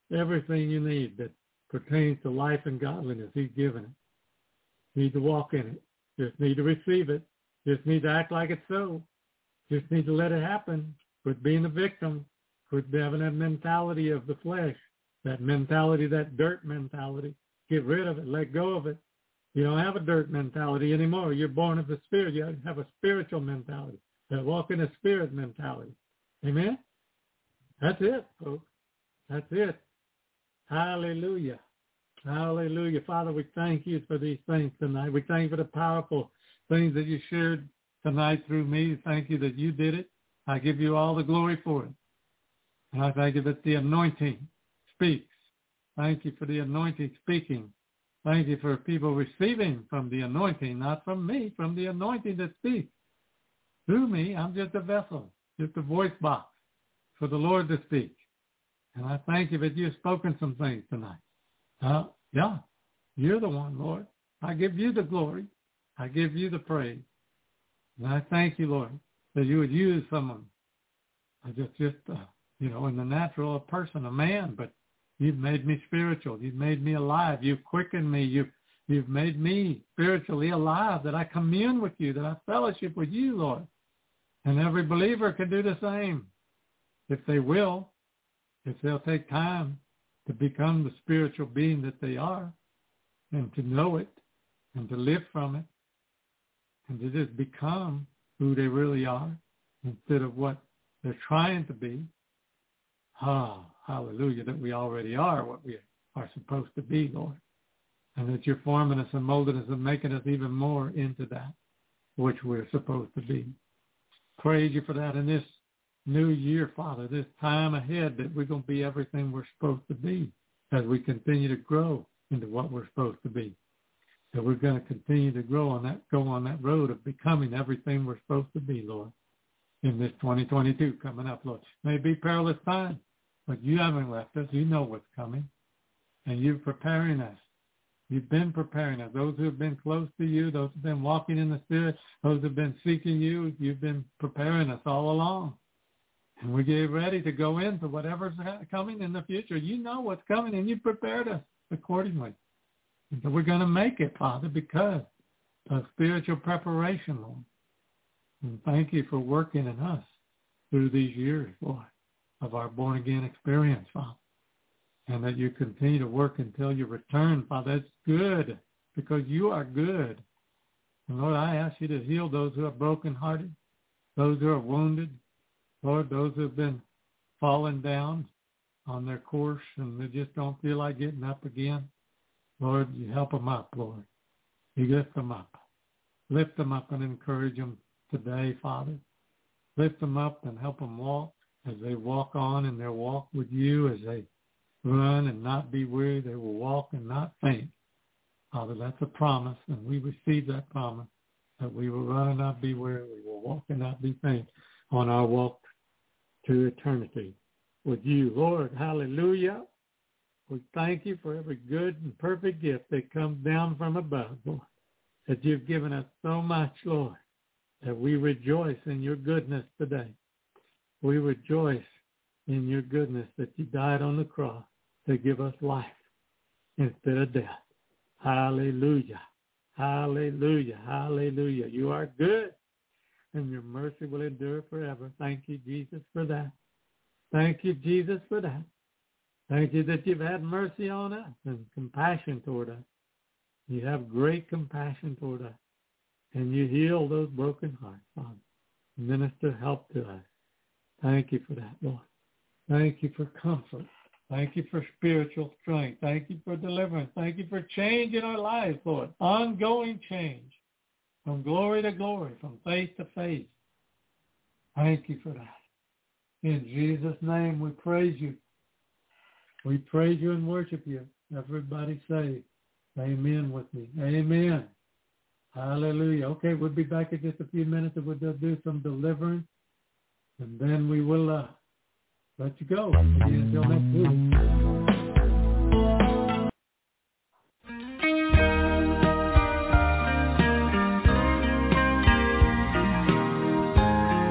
[SPEAKER 2] Everything you need that pertains to life and godliness, he's given it. Need to walk in it. Just need to receive it. Just need to act like it's so. Just need to let it happen. Quit being a victim. Quit having that mentality of the flesh, that mentality, that dirt mentality. Get rid of it. Let go of it. You don't have a dirt mentality anymore. You're born of the Spirit. You have a spiritual mentality. That walk in a spirit mentality. Amen? That's it, folks. That's it. Hallelujah. Hallelujah. Father, we thank you for these things tonight. We thank you for the powerful things that you shared tonight through me. Thank you that you did it. I give you all the glory for it. And I thank you that the anointing speaks. Thank you for the anointing speaking. Thank you for people receiving from the anointing, not from me, from the anointing that speaks. Through me, I'm just a vessel, just a voice box for the Lord to speak. And I thank you that you've spoken some things tonight. Yeah, you're the one, Lord. I give you the glory. I give you the praise. And I thank you, Lord, that you would use someone, in the natural, a person, a man, but you've made me spiritual. You've made me alive. You've quickened me. You've made me spiritually alive, that I commune with you, that I fellowship with you, Lord. And every believer can do the same if they will, if they'll take time to become the spiritual being that they are and to know it and to live from it and to just become who they really are instead of what they're trying to be. Hallelujah, that we already are what we are supposed to be, Lord, and that you're forming us and molding us and making us even more into that which we're supposed to be. Praise you for that in this new year, Father, this time ahead, that we're going to be everything we're supposed to be as we continue to grow into what we're supposed to be. That we're going to continue to go on that road of becoming everything we're supposed to be, Lord, in this 2022 coming up, Lord. May be perilous time, but you haven't left us. You know what's coming, and you're preparing us. You've been preparing us. Those who have been close to you, those who have been walking in the Spirit, those who have been seeking you, you've been preparing us all along. And we get ready to go into whatever's coming in the future. You know what's coming, and you've prepared us accordingly. And so we're going to make it, Father, because of spiritual preparation, Lord. And thank you for working in us through these years, Lord, of our born-again experience, Father. And that you continue to work until you return, Father. That's good, because you are good. And Lord, I ask you to heal those who are brokenhearted, those who are wounded, Lord, those who have been falling down on their course and they just don't feel like getting up again. Lord, you help them up, Lord. You lift them up. Lift them up and encourage them today, Father. Lift them up and help them walk as they walk on in their walk with you, as they run and not be weary. They will walk and not faint. Father, that's a promise, and we receive that promise that we will run and not be weary. We will walk and not be faint on our walk to eternity with you. Lord, hallelujah. We thank you for every good and perfect gift that comes down from above, Lord, that you've given us so much, Lord, that we rejoice in your goodness today. We rejoice in your goodness that you died on the cross to give us life instead of death. Hallelujah. Hallelujah. Hallelujah. You are good, and your mercy will endure forever. Thank you, Jesus, for that. Thank you, Jesus, for that. Thank you that you've had mercy on us and compassion toward us. You have great compassion toward us, and you heal those broken hearts, Father. Minister help to us. Thank you for that, Lord. Thank you for comfort. Thank you for spiritual strength. Thank you for deliverance. Thank you for change in our lives, Lord. Ongoing change from glory to glory, from faith to faith. Thank you for that. In Jesus' name we praise you. We praise you and worship you. Everybody say amen with me. Amen. Hallelujah. Okay, we'll be back in just a few minutes and we'll do some deliverance. And then we will let you go. Until next week.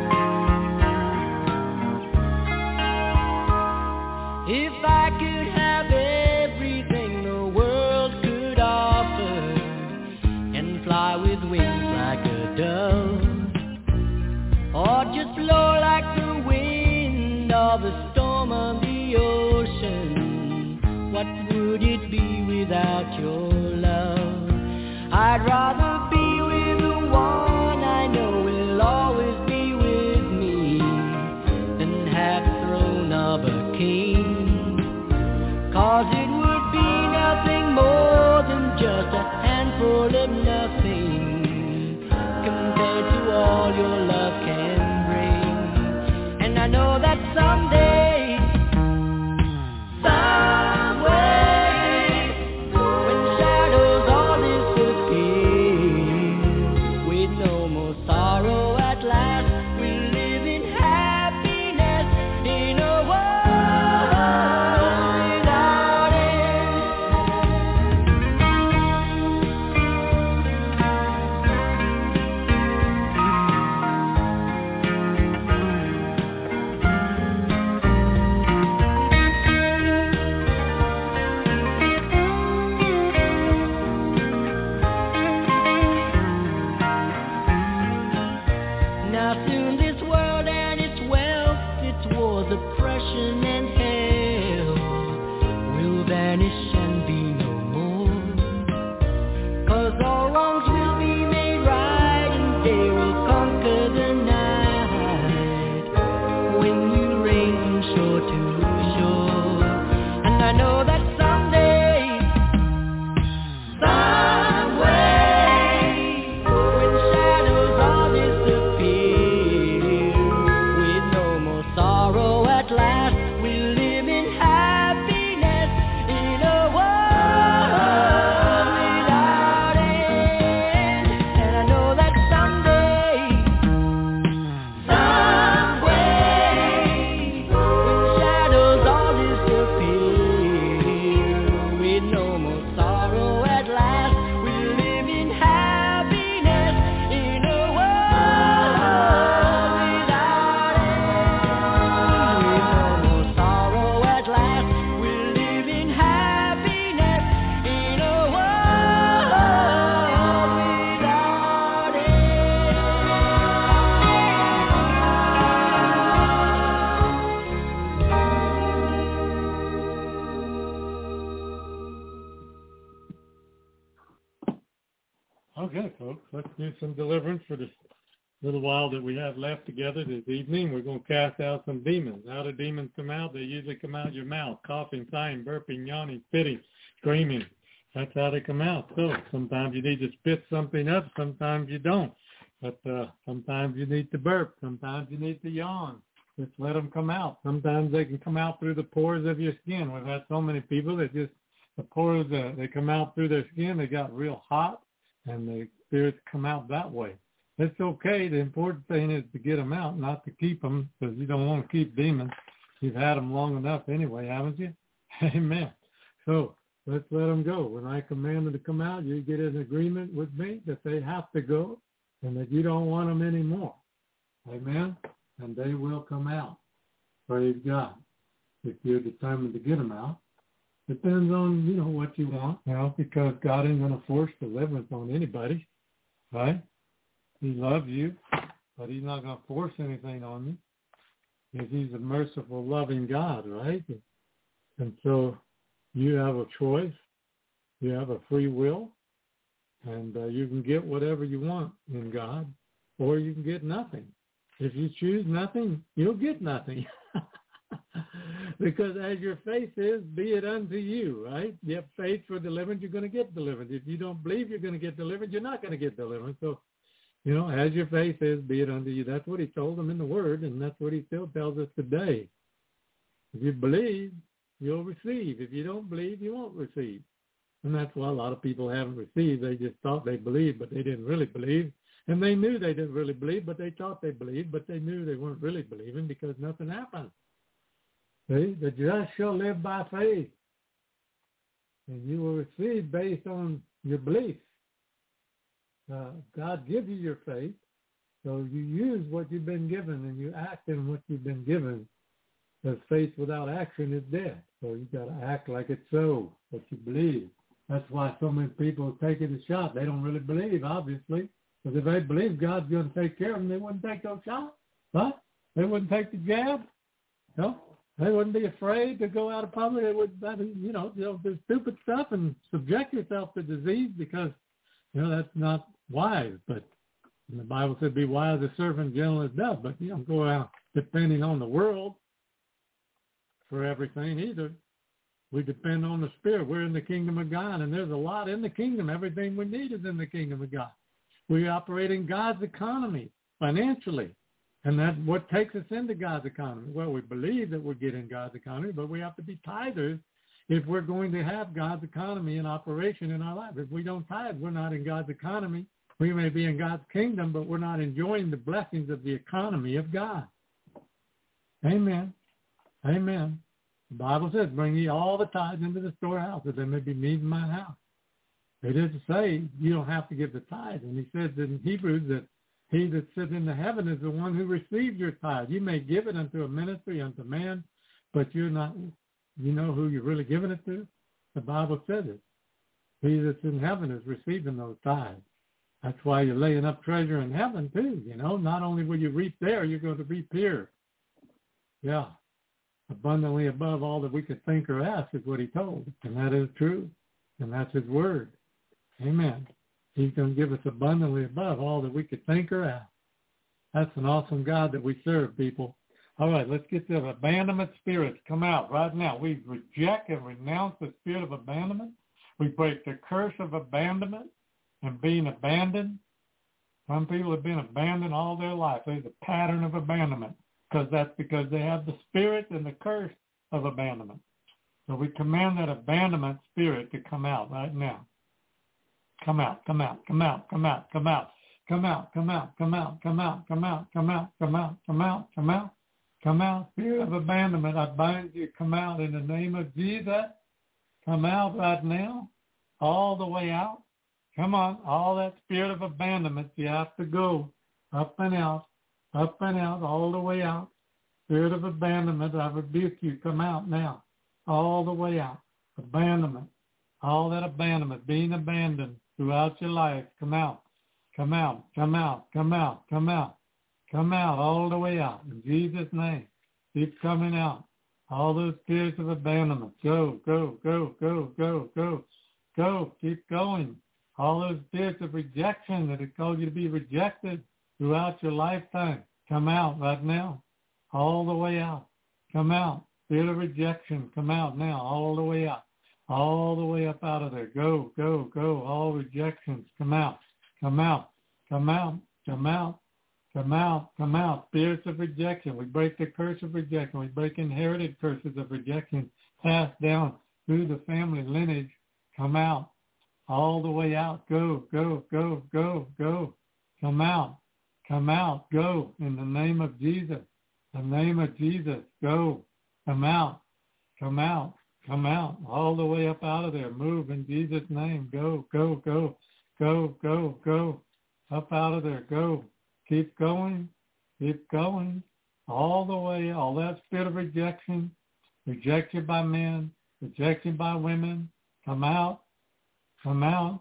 [SPEAKER 1] If I could have
[SPEAKER 3] storm on the ocean, what would it be without your love? I'd rather be with the one I know will always be with me than have the throne of a king. 'Cause it would be nothing more than just a handful of nothing compared to all your love can bring. And I know that someday, some way, when shadows all disappear, with no more sorrow at last, we'll live in happiness in a world without end. Now soon this world and its wealth, its wars, oppression and hell will vanish and be no more. 'Cause all wrongs will be made right and day will conquer the night when you reign from shore to shore. And I know that someday, some way, when shadows all disappear, with no more sorrow at last, we'll live in happiness in a world without end. And I know that someday, some way, when shadows all disappear, with no more sorrow at last, we'll live in happiness in a world without end. With no more sorrow at last, we'll live in happiness in a world without
[SPEAKER 2] Okay, folks, let's do some deliverance for this little while that we have left together this evening. We're going to cast out some demons. How do demons come out? They usually come out your mouth, coughing, sighing, burping, yawning, spitting, screaming. That's how they come out. So sometimes you need to spit something up, sometimes you don't. But sometimes you need to burp, sometimes you need to yawn. Just let them come out. Sometimes they can come out through the pores of your skin. We've had so many people that just, the pores, they come out through their skin, they got real hot, and the spirits come out that way. It's okay. The important thing is to get them out, not to keep them, because you don't want to keep demons. You've had them long enough anyway, haven't you? Amen. So let's let them go. When I command them to come out, you get an agreement with me that they have to go and that you don't want them anymore. Amen. And they will come out. Praise God. If you're determined to get them out. Depends on, what you want, because God ain't going to force deliverance on anybody, right? He loves you, but he's not going to force anything on you because he's a merciful, loving God, right? And so you have a choice. You have a free will, and you can get whatever you want in God, or you can get nothing. If you choose nothing, you'll get nothing. Because as your faith is, be it unto you, right? You have faith for deliverance, you're going to get delivered. If you don't believe you're going to get delivered, you're not going to get delivered. So, as your faith is, be it unto you. That's what he told them in the Word, and that's what he still tells us today. If you believe, you'll receive. If you don't believe, you won't receive. And that's why a lot of people haven't received. They just thought they believed, but they didn't really believe. And they knew they didn't really believe, but they thought they believed, but they knew they weren't really believing because nothing happened. See, the just shall live by faith. And you will receive based on your beliefs. God gives you your faith, so you use what you've been given and you act in what you've been given. Because faith without action is dead. So you got to act like it's so, what you believe. That's why so many people take it a shot. They don't really believe, obviously. Because if they believe God's going to take care of them, they wouldn't take those shots. Huh? They wouldn't take the jab. No? They wouldn't be afraid to go out of public. They would, do stupid stuff and subject yourself to disease because, that's not wise. But the Bible said, be wise as serpent, gentle as dove. But you don't go out depending on the world for everything either. We depend on the Spirit. We're in the kingdom of God, and there's a lot in the kingdom. Everything we need is in the kingdom of God. We operate in God's economy financially. And that's what takes us into God's economy. Well, we believe that we're getting God's economy, but we have to be tithers if we're going to have God's economy in operation in our life. If we don't tithe, we're not in God's economy. We may be in God's kingdom, but we're not enjoying the blessings of the economy of God. Amen. Amen. The Bible says, bring ye all the tithes into the storehouse, that there may be meat in my house. It doesn't say you don't have to give the tithe. And he says in Hebrews that he that sits in the heaven is the one who receives your tithe. You may give it unto a ministry, unto man, but you're not, you know who you're really giving it to? The Bible says it. He that's in heaven is receiving those tithes. That's why you're laying up treasure in heaven too, Not only will you reap there, you're going to reap here. Yeah. Abundantly above all that we could think or ask is what he told. And that is true. And that's his word. Amen. He's going to give us abundantly above all that we could think or ask. That's an awesome God that we serve, people. All right, let's get to the abandonment spirits. Come out right now. We reject and renounce the spirit of abandonment. We break the curse of abandonment and being abandoned. Some people have been abandoned all their life. There's a pattern of abandonment because they have the spirit and the curse of abandonment. So we command that abandonment spirit to come out right now. Come out, come out, come out, come out, come out, come out, come out, come out, come out, come out, come out, come out, come out, come out, come out. Spirit of abandonment, I bind you, come out in the name of Jesus. Come out right now, all the way out. Come on, all that spirit of abandonment, you have to go up and out, all the way out. Spirit of abandonment, I rebuke you, come out now, all the way out. Abandonment, all that abandonment, being abandoned throughout your life, come out, come out, come out, come out, come out, come out, all the way out. In Jesus' name, keep coming out. All those spirits of abandonment, go, go, go, go, go, go, go, keep going. All those spirits of rejection that have caused you to be rejected throughout your lifetime, come out right now, all the way out. Come out. Spirit of rejection, come out now, all the way out. All the way up out of there. Go, go, go. All rejections, come out, come out, come out, come out, come out, come out. Spirits of rejection. We break the curse of rejection. We break inherited curses of rejection passed down through the family lineage. Come out. All the way out. Go, go, go, go, go. Come out. Come out. Go. In the name of Jesus. The name of Jesus. Go. Come out. Come out. Come out, all the way up out of there. Move in Jesus' name. Go, go, go, go, go, go. Up out of there. Go. Keep going. Keep going. All the way, all that spirit of rejection, rejected by men, rejected by women. Come out. Come out.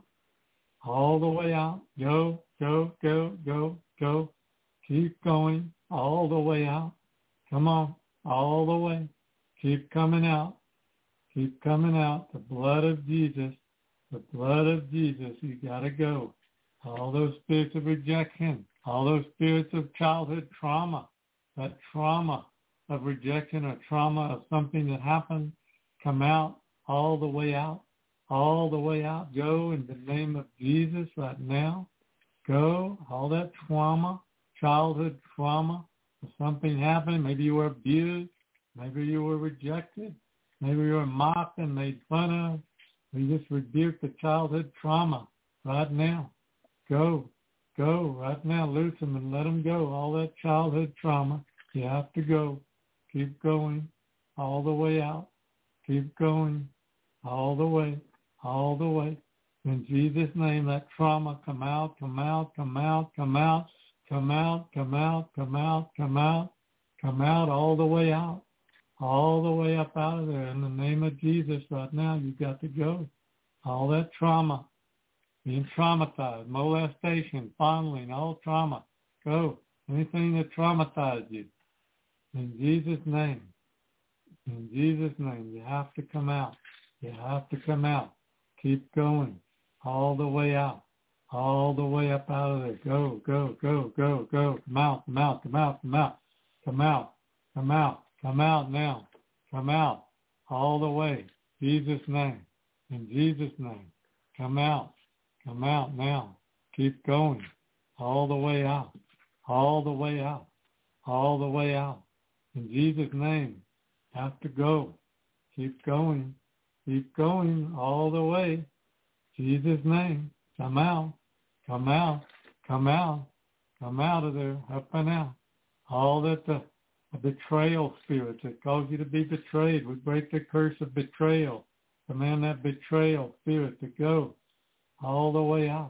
[SPEAKER 2] All the way out. Go, go, go, go, go. Keep going. All the way out. Come on. All the way. Keep coming out. Keep coming out. The blood of Jesus. The blood of Jesus. You got to go. All those spirits of rejection. All those spirits of childhood trauma. That trauma of rejection or trauma of something that happened. Come out. All the way out. All the way out. Go in the name of Jesus right now. Go. All that trauma. Childhood trauma. If something happened. Maybe you were abused. Maybe you were rejected. Maybe you were mocked and made fun of. We just rebuke the childhood trauma right now. Go. Go right now. Loose them and let them go. All that childhood trauma. You have to go. Keep going. All the way out. Keep going. All the way. All the way. In Jesus' name, that trauma come out, come out, come out, come out, come out, come out, come out, come out, come out, all the way out. All the way up out of there. In the name of Jesus right now, you've got to go. All that trauma, being traumatized, molestation, fondling, all trauma. Go. Anything that traumatized you. In Jesus' name. In Jesus' name, you have to come out. You have to come out. Keep going all the way out, all the way up out of there. Go, go, go, go, go. Come out, come out, come out, come out, come out, come out, come out now. Come out all the way. Jesus' name. In Jesus' name. Come out. Come out now. Keep going all the way out, all the way out, all the way out. In Jesus' name. Have to go. Keep going. Keep going all the way. Jesus' name. Come out. Come out. Come out. Come out of there. Up and out. All that the betrayal spirits that cause you to be betrayed. We break the curse of betrayal. Command that betrayal spirit to go all the way out.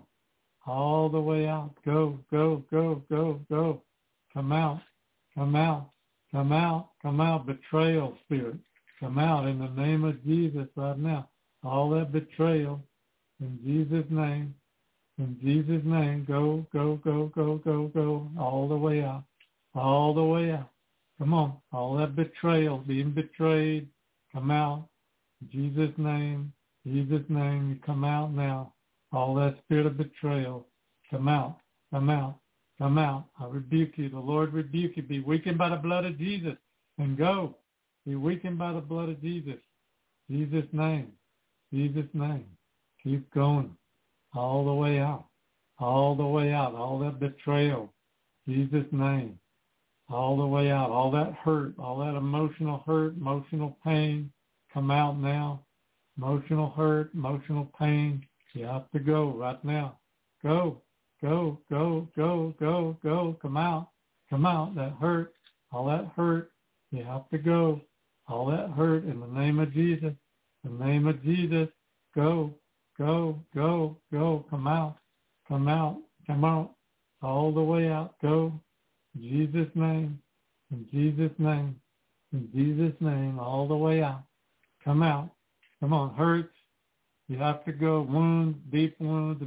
[SPEAKER 2] All the way out. Go, go, go, go, go. Come out. Come out. Come out. Come out. Betrayal spirit. Come out in the name of Jesus right now. All that betrayal in Jesus' name. In Jesus' name. Go, go, go, go, go, go. All the way out. All the way out. Come on. All that betrayal, being betrayed. Come out. In Jesus' name. Jesus' name. You come out now. All that spirit of betrayal. Come out. Come out. Come out. I rebuke you. The Lord rebuke you. Be weakened by the blood of Jesus and go. Be weakened by the blood of Jesus. Jesus' name. Jesus' name. Keep going. All the way out. All the way out. All that betrayal. Jesus' name. All the way out. All that hurt. All that emotional hurt. Emotional pain. Come out now. Emotional hurt. Emotional pain. You have to go right now. Go. Go, go, go, go, go. Come out. Come out. That hurt. All that hurt. You have to go. All that hurt in the name of Jesus. In the name of Jesus. Go, go, go, go. Come out. Come out. Come out. All the way out. Go. In Jesus' name. In Jesus' name. In Jesus' name. All the way out. Come out. Come on. Hurts. You have to go. Wounds, deep wounds,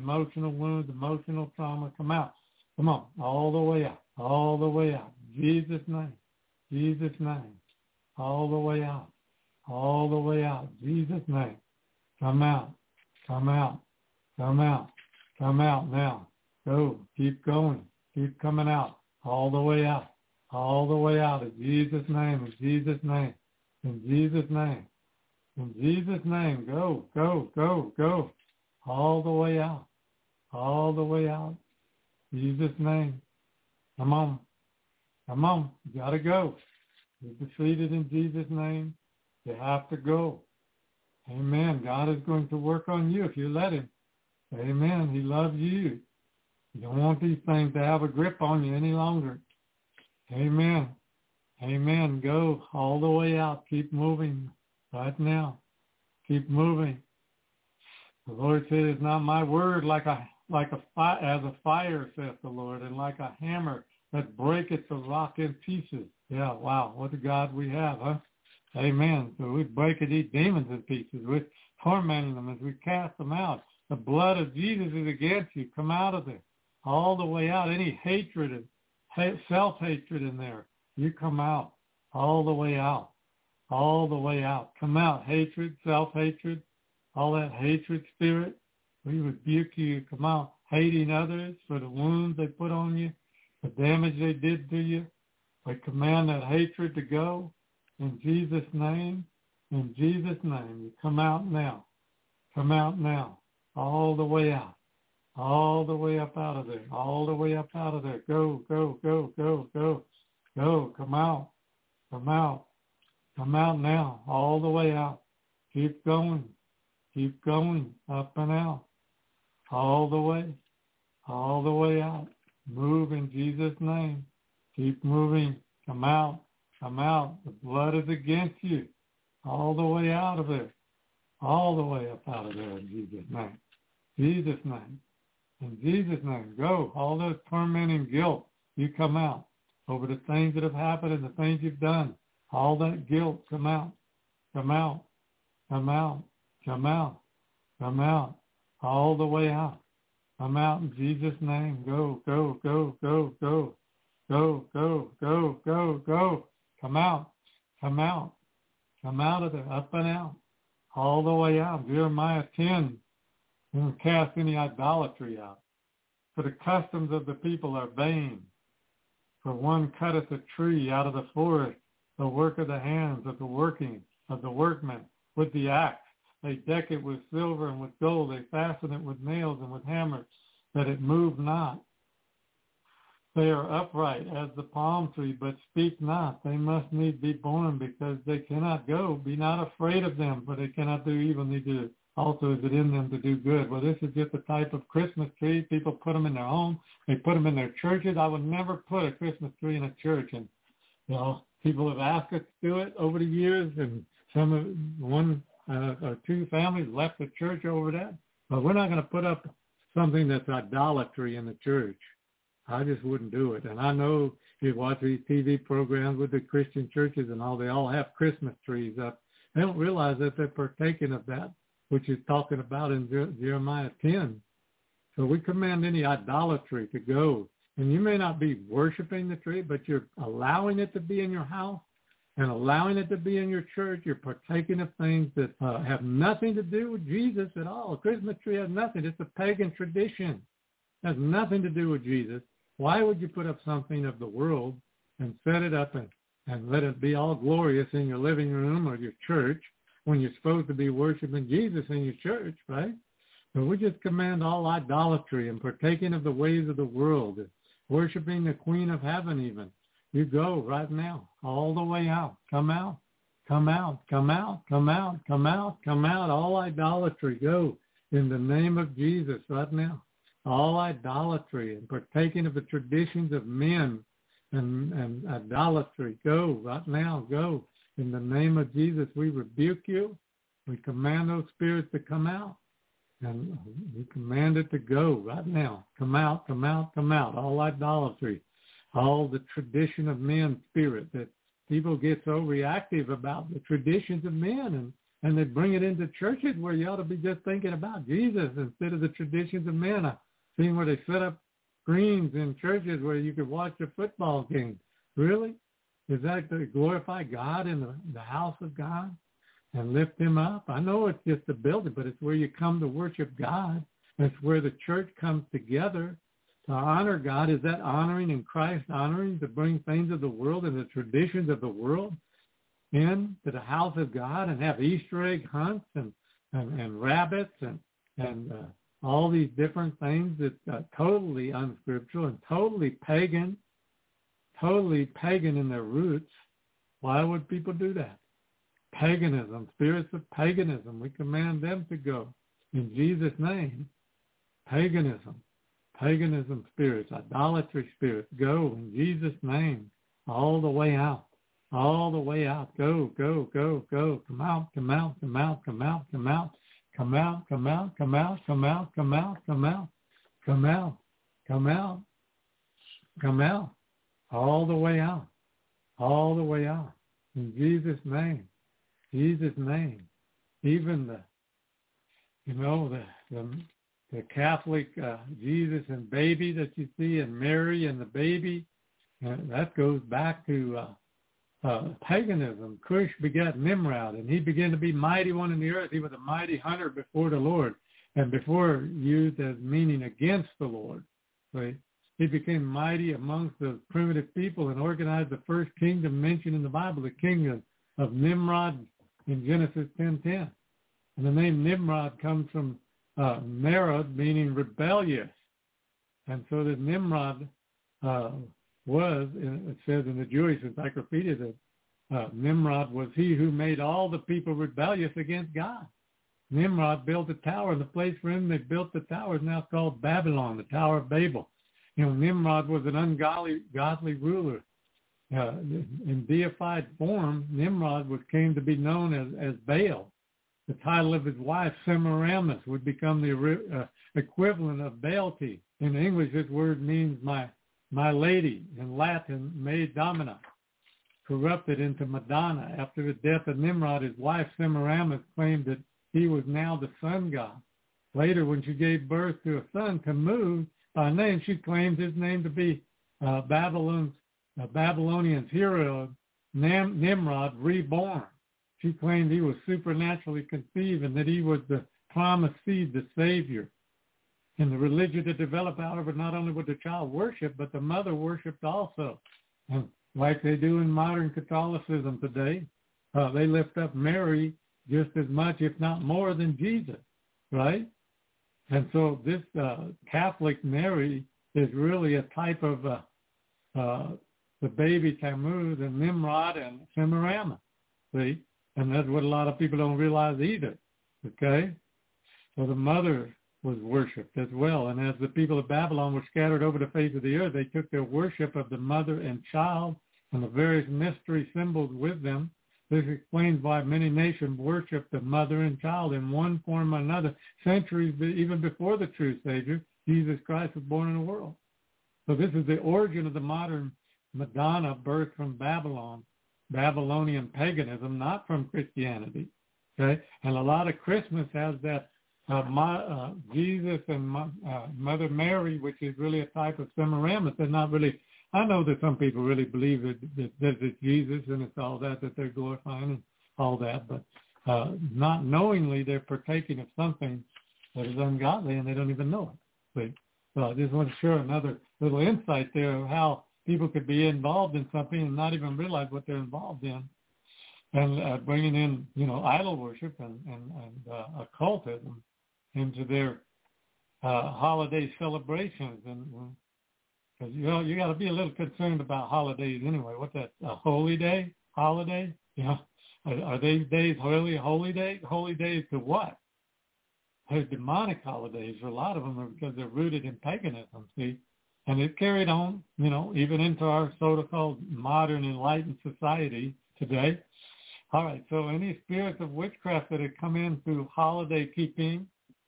[SPEAKER 2] emotional trauma. Come out. Come on. All the way out. All the way out. Jesus' name. Jesus' name. All the way out. All the way out. Jesus' name. Come out. Come out. Come out. Come out now. Go. Keep going. Keep coming out. All the way out. All the way out. In Jesus' name. In Jesus' name. In Jesus' name. In Jesus' name, go, go, go, go. All the way out. All the way out. Jesus' name. Come on. Come on. You got to go. You're defeated in Jesus' name. You have to go. Amen. God is going to work on you if you let him. Amen. He loves you. You don't want these things to have a grip on you any longer. Amen. Amen. Go all the way out. Keep moving. Right now, keep moving. The Lord said, "It's not my word as a fire," saith the Lord, and like a hammer that breaketh the rock in pieces. Yeah, wow, what a God we have, huh? Amen. So we break these demons in pieces. We're tormenting them as we cast them out. The blood of Jesus is against you. Come out of there, all the way out. Any hatred and self-hatred in there, you come out, all the way out. All the way out. Come out. Hatred, self-hatred, all that hatred spirit. We rebuke you. Come out. Hating others for the wounds they put on you, the damage they did to you. We command that hatred to go in Jesus' name. In Jesus' name. You come out now. Come out now. All the way out. All the way up out of there. All the way up out of there. Go, go, go, go, go. Go. Come out. Come out. Come out now, all the way out. Keep going. Keep going, up and out. All the way out. Move in Jesus' name. Keep moving. Come out. Come out. The blood is against you. All the way out of there. All the way up out of there in Jesus' name. Jesus' name. In Jesus' name. Go. All those tormenting guilt, you come out over the things that have happened and the things you've done. All that guilt, come out, come out, come out, come out, come out, all the way out. Come out in Jesus' name. Go, go, go, go, go, go, go, go, go, go. Come out, come out, Come out of there, up and out, all the way out. Jeremiah 10, and cast any idolatry out. For the customs of the people are vain. For one cutteth a tree out of the forest, the work of the hands of the working of the workmen with the axe. They deck it with silver and with gold. They fasten it with nails and with hammers, that it move not. They are upright as the palm tree, but speak not. They must need be born, because they cannot go. Be not afraid of them, for they cannot do evil, neither also is it in them to do good. Well, this is just a type of Christmas tree. People put them in their home. They put them in their churches. I would never put a Christmas tree in a church. And, people have asked us to do it over the years, and one or two families left the church over that. But we're not going to put up something that's idolatry in the church. I just wouldn't do it. And I know you watch these TV programs with the Christian churches and all, they all have Christmas trees up. They don't realize that they're partaking of that, which is talking about in Jeremiah 10. So we command any idolatry to go. And you may not be worshiping the tree, but you're allowing it to be in your house and allowing it to be in your church. You're partaking of things that have nothing to do with Jesus at all. A Christmas tree has nothing. It's a pagan tradition. It has nothing to do with Jesus. Why would you put up something of the world and set it up and let it be all glorious in your living room or your church when you're supposed to be worshiping Jesus in your church, right? So we just command all idolatry and partaking of the ways of the world, worshiping the Queen of Heaven even. You go right now, all the way out. Come out, come out, come out, come out, come out, come out. All idolatry, go in the name of Jesus right now. All idolatry and partaking of the traditions of men and idolatry, go right now, go. In the name of Jesus, we rebuke you. We command those spirits to come out. And we command it to go right now. Come out, come out, come out. All idolatry, all the tradition of men spirit that people get so reactive about the traditions of men, and they bring it into churches where you ought to be just thinking about Jesus instead of the traditions of men. I've seen where they set up screens in churches where you could watch a football game. Really? Is that to glorify God in the house of God and lift him up? I know it's just a building, but it's where you come to worship God. It's where the church comes together to honor God. Is that honoring and Christ honoring, to bring things of the world and the traditions of the world into the house of God and have Easter egg hunts and rabbits and all these different things that's totally unscriptural and totally pagan in their roots? Why would people do that? Paganism, spirits of paganism, we command them to go in Jesus' name. Paganism spirits, idolatry spirits, go in Jesus' name, all the way out, all the way out. Go, go, go, go. Come out, come out, come out, come out, come out, come out, come out, come out, come out, come out, come out, come out, come out, come out, all the way out, all the way out, in Jesus' name. Jesus' name. Even the Catholic Jesus and baby that you see, and Mary and the baby, that goes back to paganism. Cush begat Nimrod, and he began to be mighty one in the earth. He was a mighty hunter before the Lord, and before used as meaning against the Lord. Right? He became mighty amongst the primitive people and organized the first kingdom mentioned in the Bible, the kingdom of Nimrod in Genesis 10:10. And the name Nimrod comes from Merod, meaning rebellious. And so that Nimrod it says in the Jewish Encyclopedia that Nimrod was he who made all the people rebellious against God. Nimrod built a tower, and the place for him they built the tower is now called Babylon, the Tower of Babel. Nimrod was an godly ruler. In deified form, Nimrod came to be known as Baal. The title of his wife, Semiramis, would become the equivalent of Baalti. In English, this word means my lady. In Latin, Maid Domina, corrupted into Madonna. After the death of Nimrod, his wife, Semiramis, claimed that he was now the sun god. Later, when she gave birth to a son, Tammuz, by name, she claimed his name to be Babylonian's hero, Nimrod, reborn. she claimed he was supernaturally conceived and that he was the promised seed, the Savior. And the religion that developed, however, not only would the child worship, but the mother worshipped also. And like they do in modern Catholicism today, they lift up Mary just as much, if not more, than Jesus, right? And so this Catholic Mary is really a type of the baby Tammuz and Nimrod and Semiramis, see? And that's what a lot of people don't realize either, okay? So the mother was worshipped as well. And as the people of Babylon were scattered over the face of the earth, they took their worship of the mother and child and the various mystery symbols with them. This explains why many nations worship the mother and child in one form or another, centuries even before the true Savior, Jesus Christ, was born in the world. So this is the origin of the modern Madonna, birthed from Babylon, Babylonian paganism, not from Christianity. Okay, and a lot of Christmas has that Jesus and Mother Mary, which is really a type of Semiramis. They're not really. I know that some people really believe that it's Jesus and it's all that they're glorifying and all that, but not knowingly they're partaking of something that is ungodly and they don't even know it. See? So I just want to share another little insight there of how people could be involved in something and not even realize what they're involved in, and bringing in, idol worship and occultism into their holiday celebrations. And because you got to be a little concerned about holidays anyway. What's that? A holy day? Holiday? Are these days really holy days? Holy days to what? They're demonic holidays. A lot of them are because they're rooted in paganism. See. And it carried on, even into our so-called modern enlightened society today. All right, so any spirits of witchcraft that had come in through holiday keeping,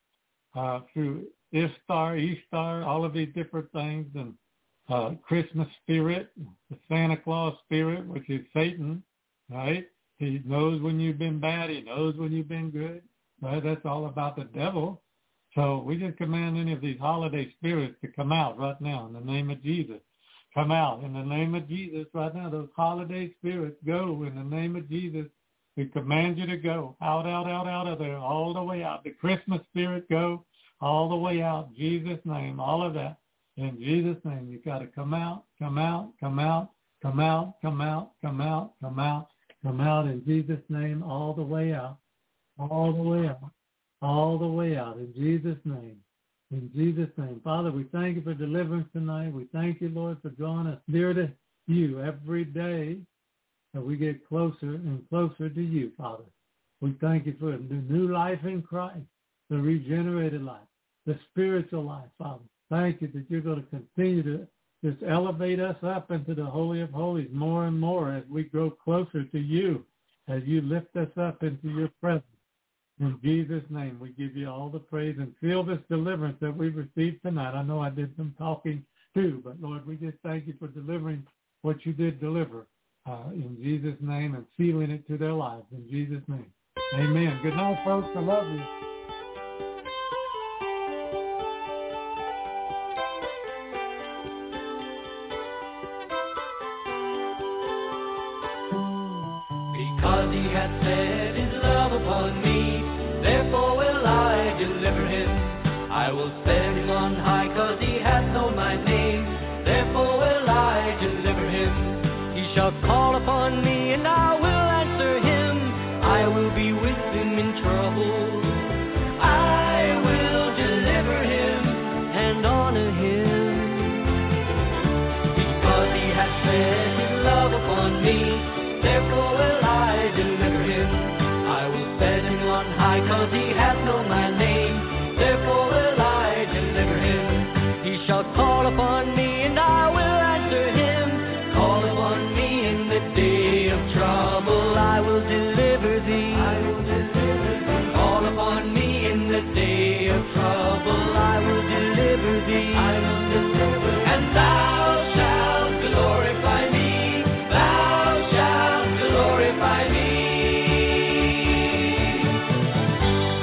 [SPEAKER 2] through Easter, all of these different things, and Christmas spirit, the Santa Claus spirit, which is Satan, right? He knows when you've been bad. He knows when you've been good. Right? That's all about the devil. So we just command any of these holiday spirits to come out right now in the name of Jesus. Come out in the name of Jesus right now. Those holiday spirits, go in the name of Jesus. We command you to go out of there, all the way out. The Christmas spirit, go all the way out. In Jesus' name, all of that. In Jesus' name, you got to come out, come out, come out, come out, come out, come out, come out, come out in Jesus' name, all the way out, all the way out. All the way out in Jesus' name. In Jesus' name. Father, we thank you for deliverance tonight. We thank you, Lord, for drawing us near to you every day that we get closer and closer to you, Father. We thank you for the new life in Christ, the regenerated life, the spiritual life, Father. Thank you that you're going to continue to just elevate us up into the Holy of Holies more and more as we grow closer to you, as you lift us up into your presence. In Jesus' name, we give you all the praise and seal this deliverance that we've received tonight. I know I did some talking too, but Lord, we just thank you for delivering what you did deliver in Jesus' name and sealing it to their lives. In Jesus' name, amen. Good night, folks. I love you.
[SPEAKER 3] Because he hath set his love upon me, therefore will I deliver him. I will set him on high, 'cause he hath known my name. Therefore will I deliver him. He shall call upon me, and I will answer him. I will be with him in trouble. I will deliver him and honor him. Because he hath set his love upon me, therefore will I deliver him. I will set him on high, 'cause he hath known my name. Therefore will I deliver him. He shall call upon me, and I will answer him. Call upon me in the day of trouble. I will deliver thee. I will deliver thee. Call upon me in the day of trouble. I will deliver thee. I will deliver thee. And thou shalt glorify me. Thou shalt glorify me.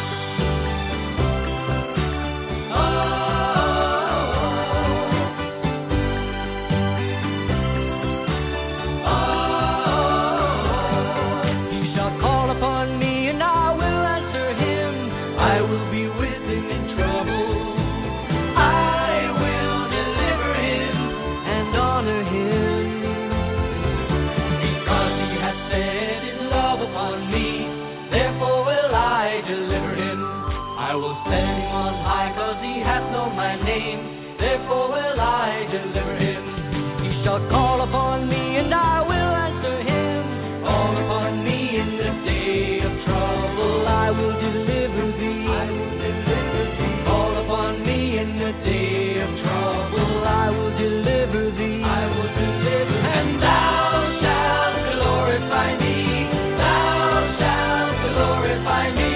[SPEAKER 3] I will set him on high, 'cause he hath known my name. Therefore will I deliver him. He shall call upon me, and I will answer him. Call upon me in the day of trouble. I will deliver thee. I will deliver thee. Call upon me in the day of trouble. I will deliver thee. I will deliver thee. And thou shalt glorify me. Thou shalt glorify me.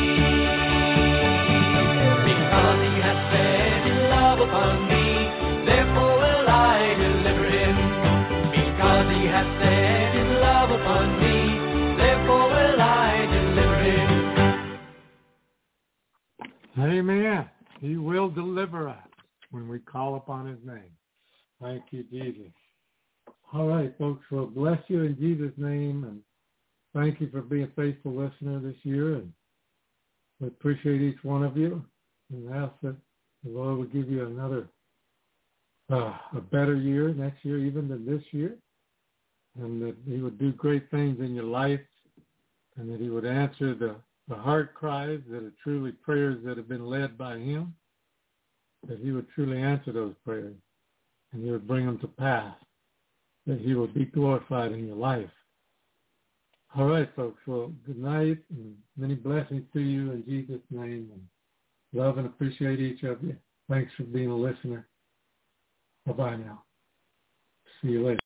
[SPEAKER 3] Because he hath set his love upon me. Therefore will I deliver him. Because he hath set his love upon me. Therefore will I deliver him.
[SPEAKER 2] Amen. He will deliver us when we call upon his name. Thank you, Jesus. All right, folks. Well, bless you in Jesus' name, and thank you for being a faithful listener this year. And we appreciate each one of you, and ask that the Lord will give you another, a better year next year, even than this year, and that he would do great things in your life, and that he would answer the heart cries that are truly prayers that have been led by him, that he would truly answer those prayers, and he would bring them to pass, that he will be glorified in your life. All right, folks. Well, good night, and many blessings to you in Jesus' name, and love and appreciate each of you. Thanks for being a listener. Bye-bye now. See you later.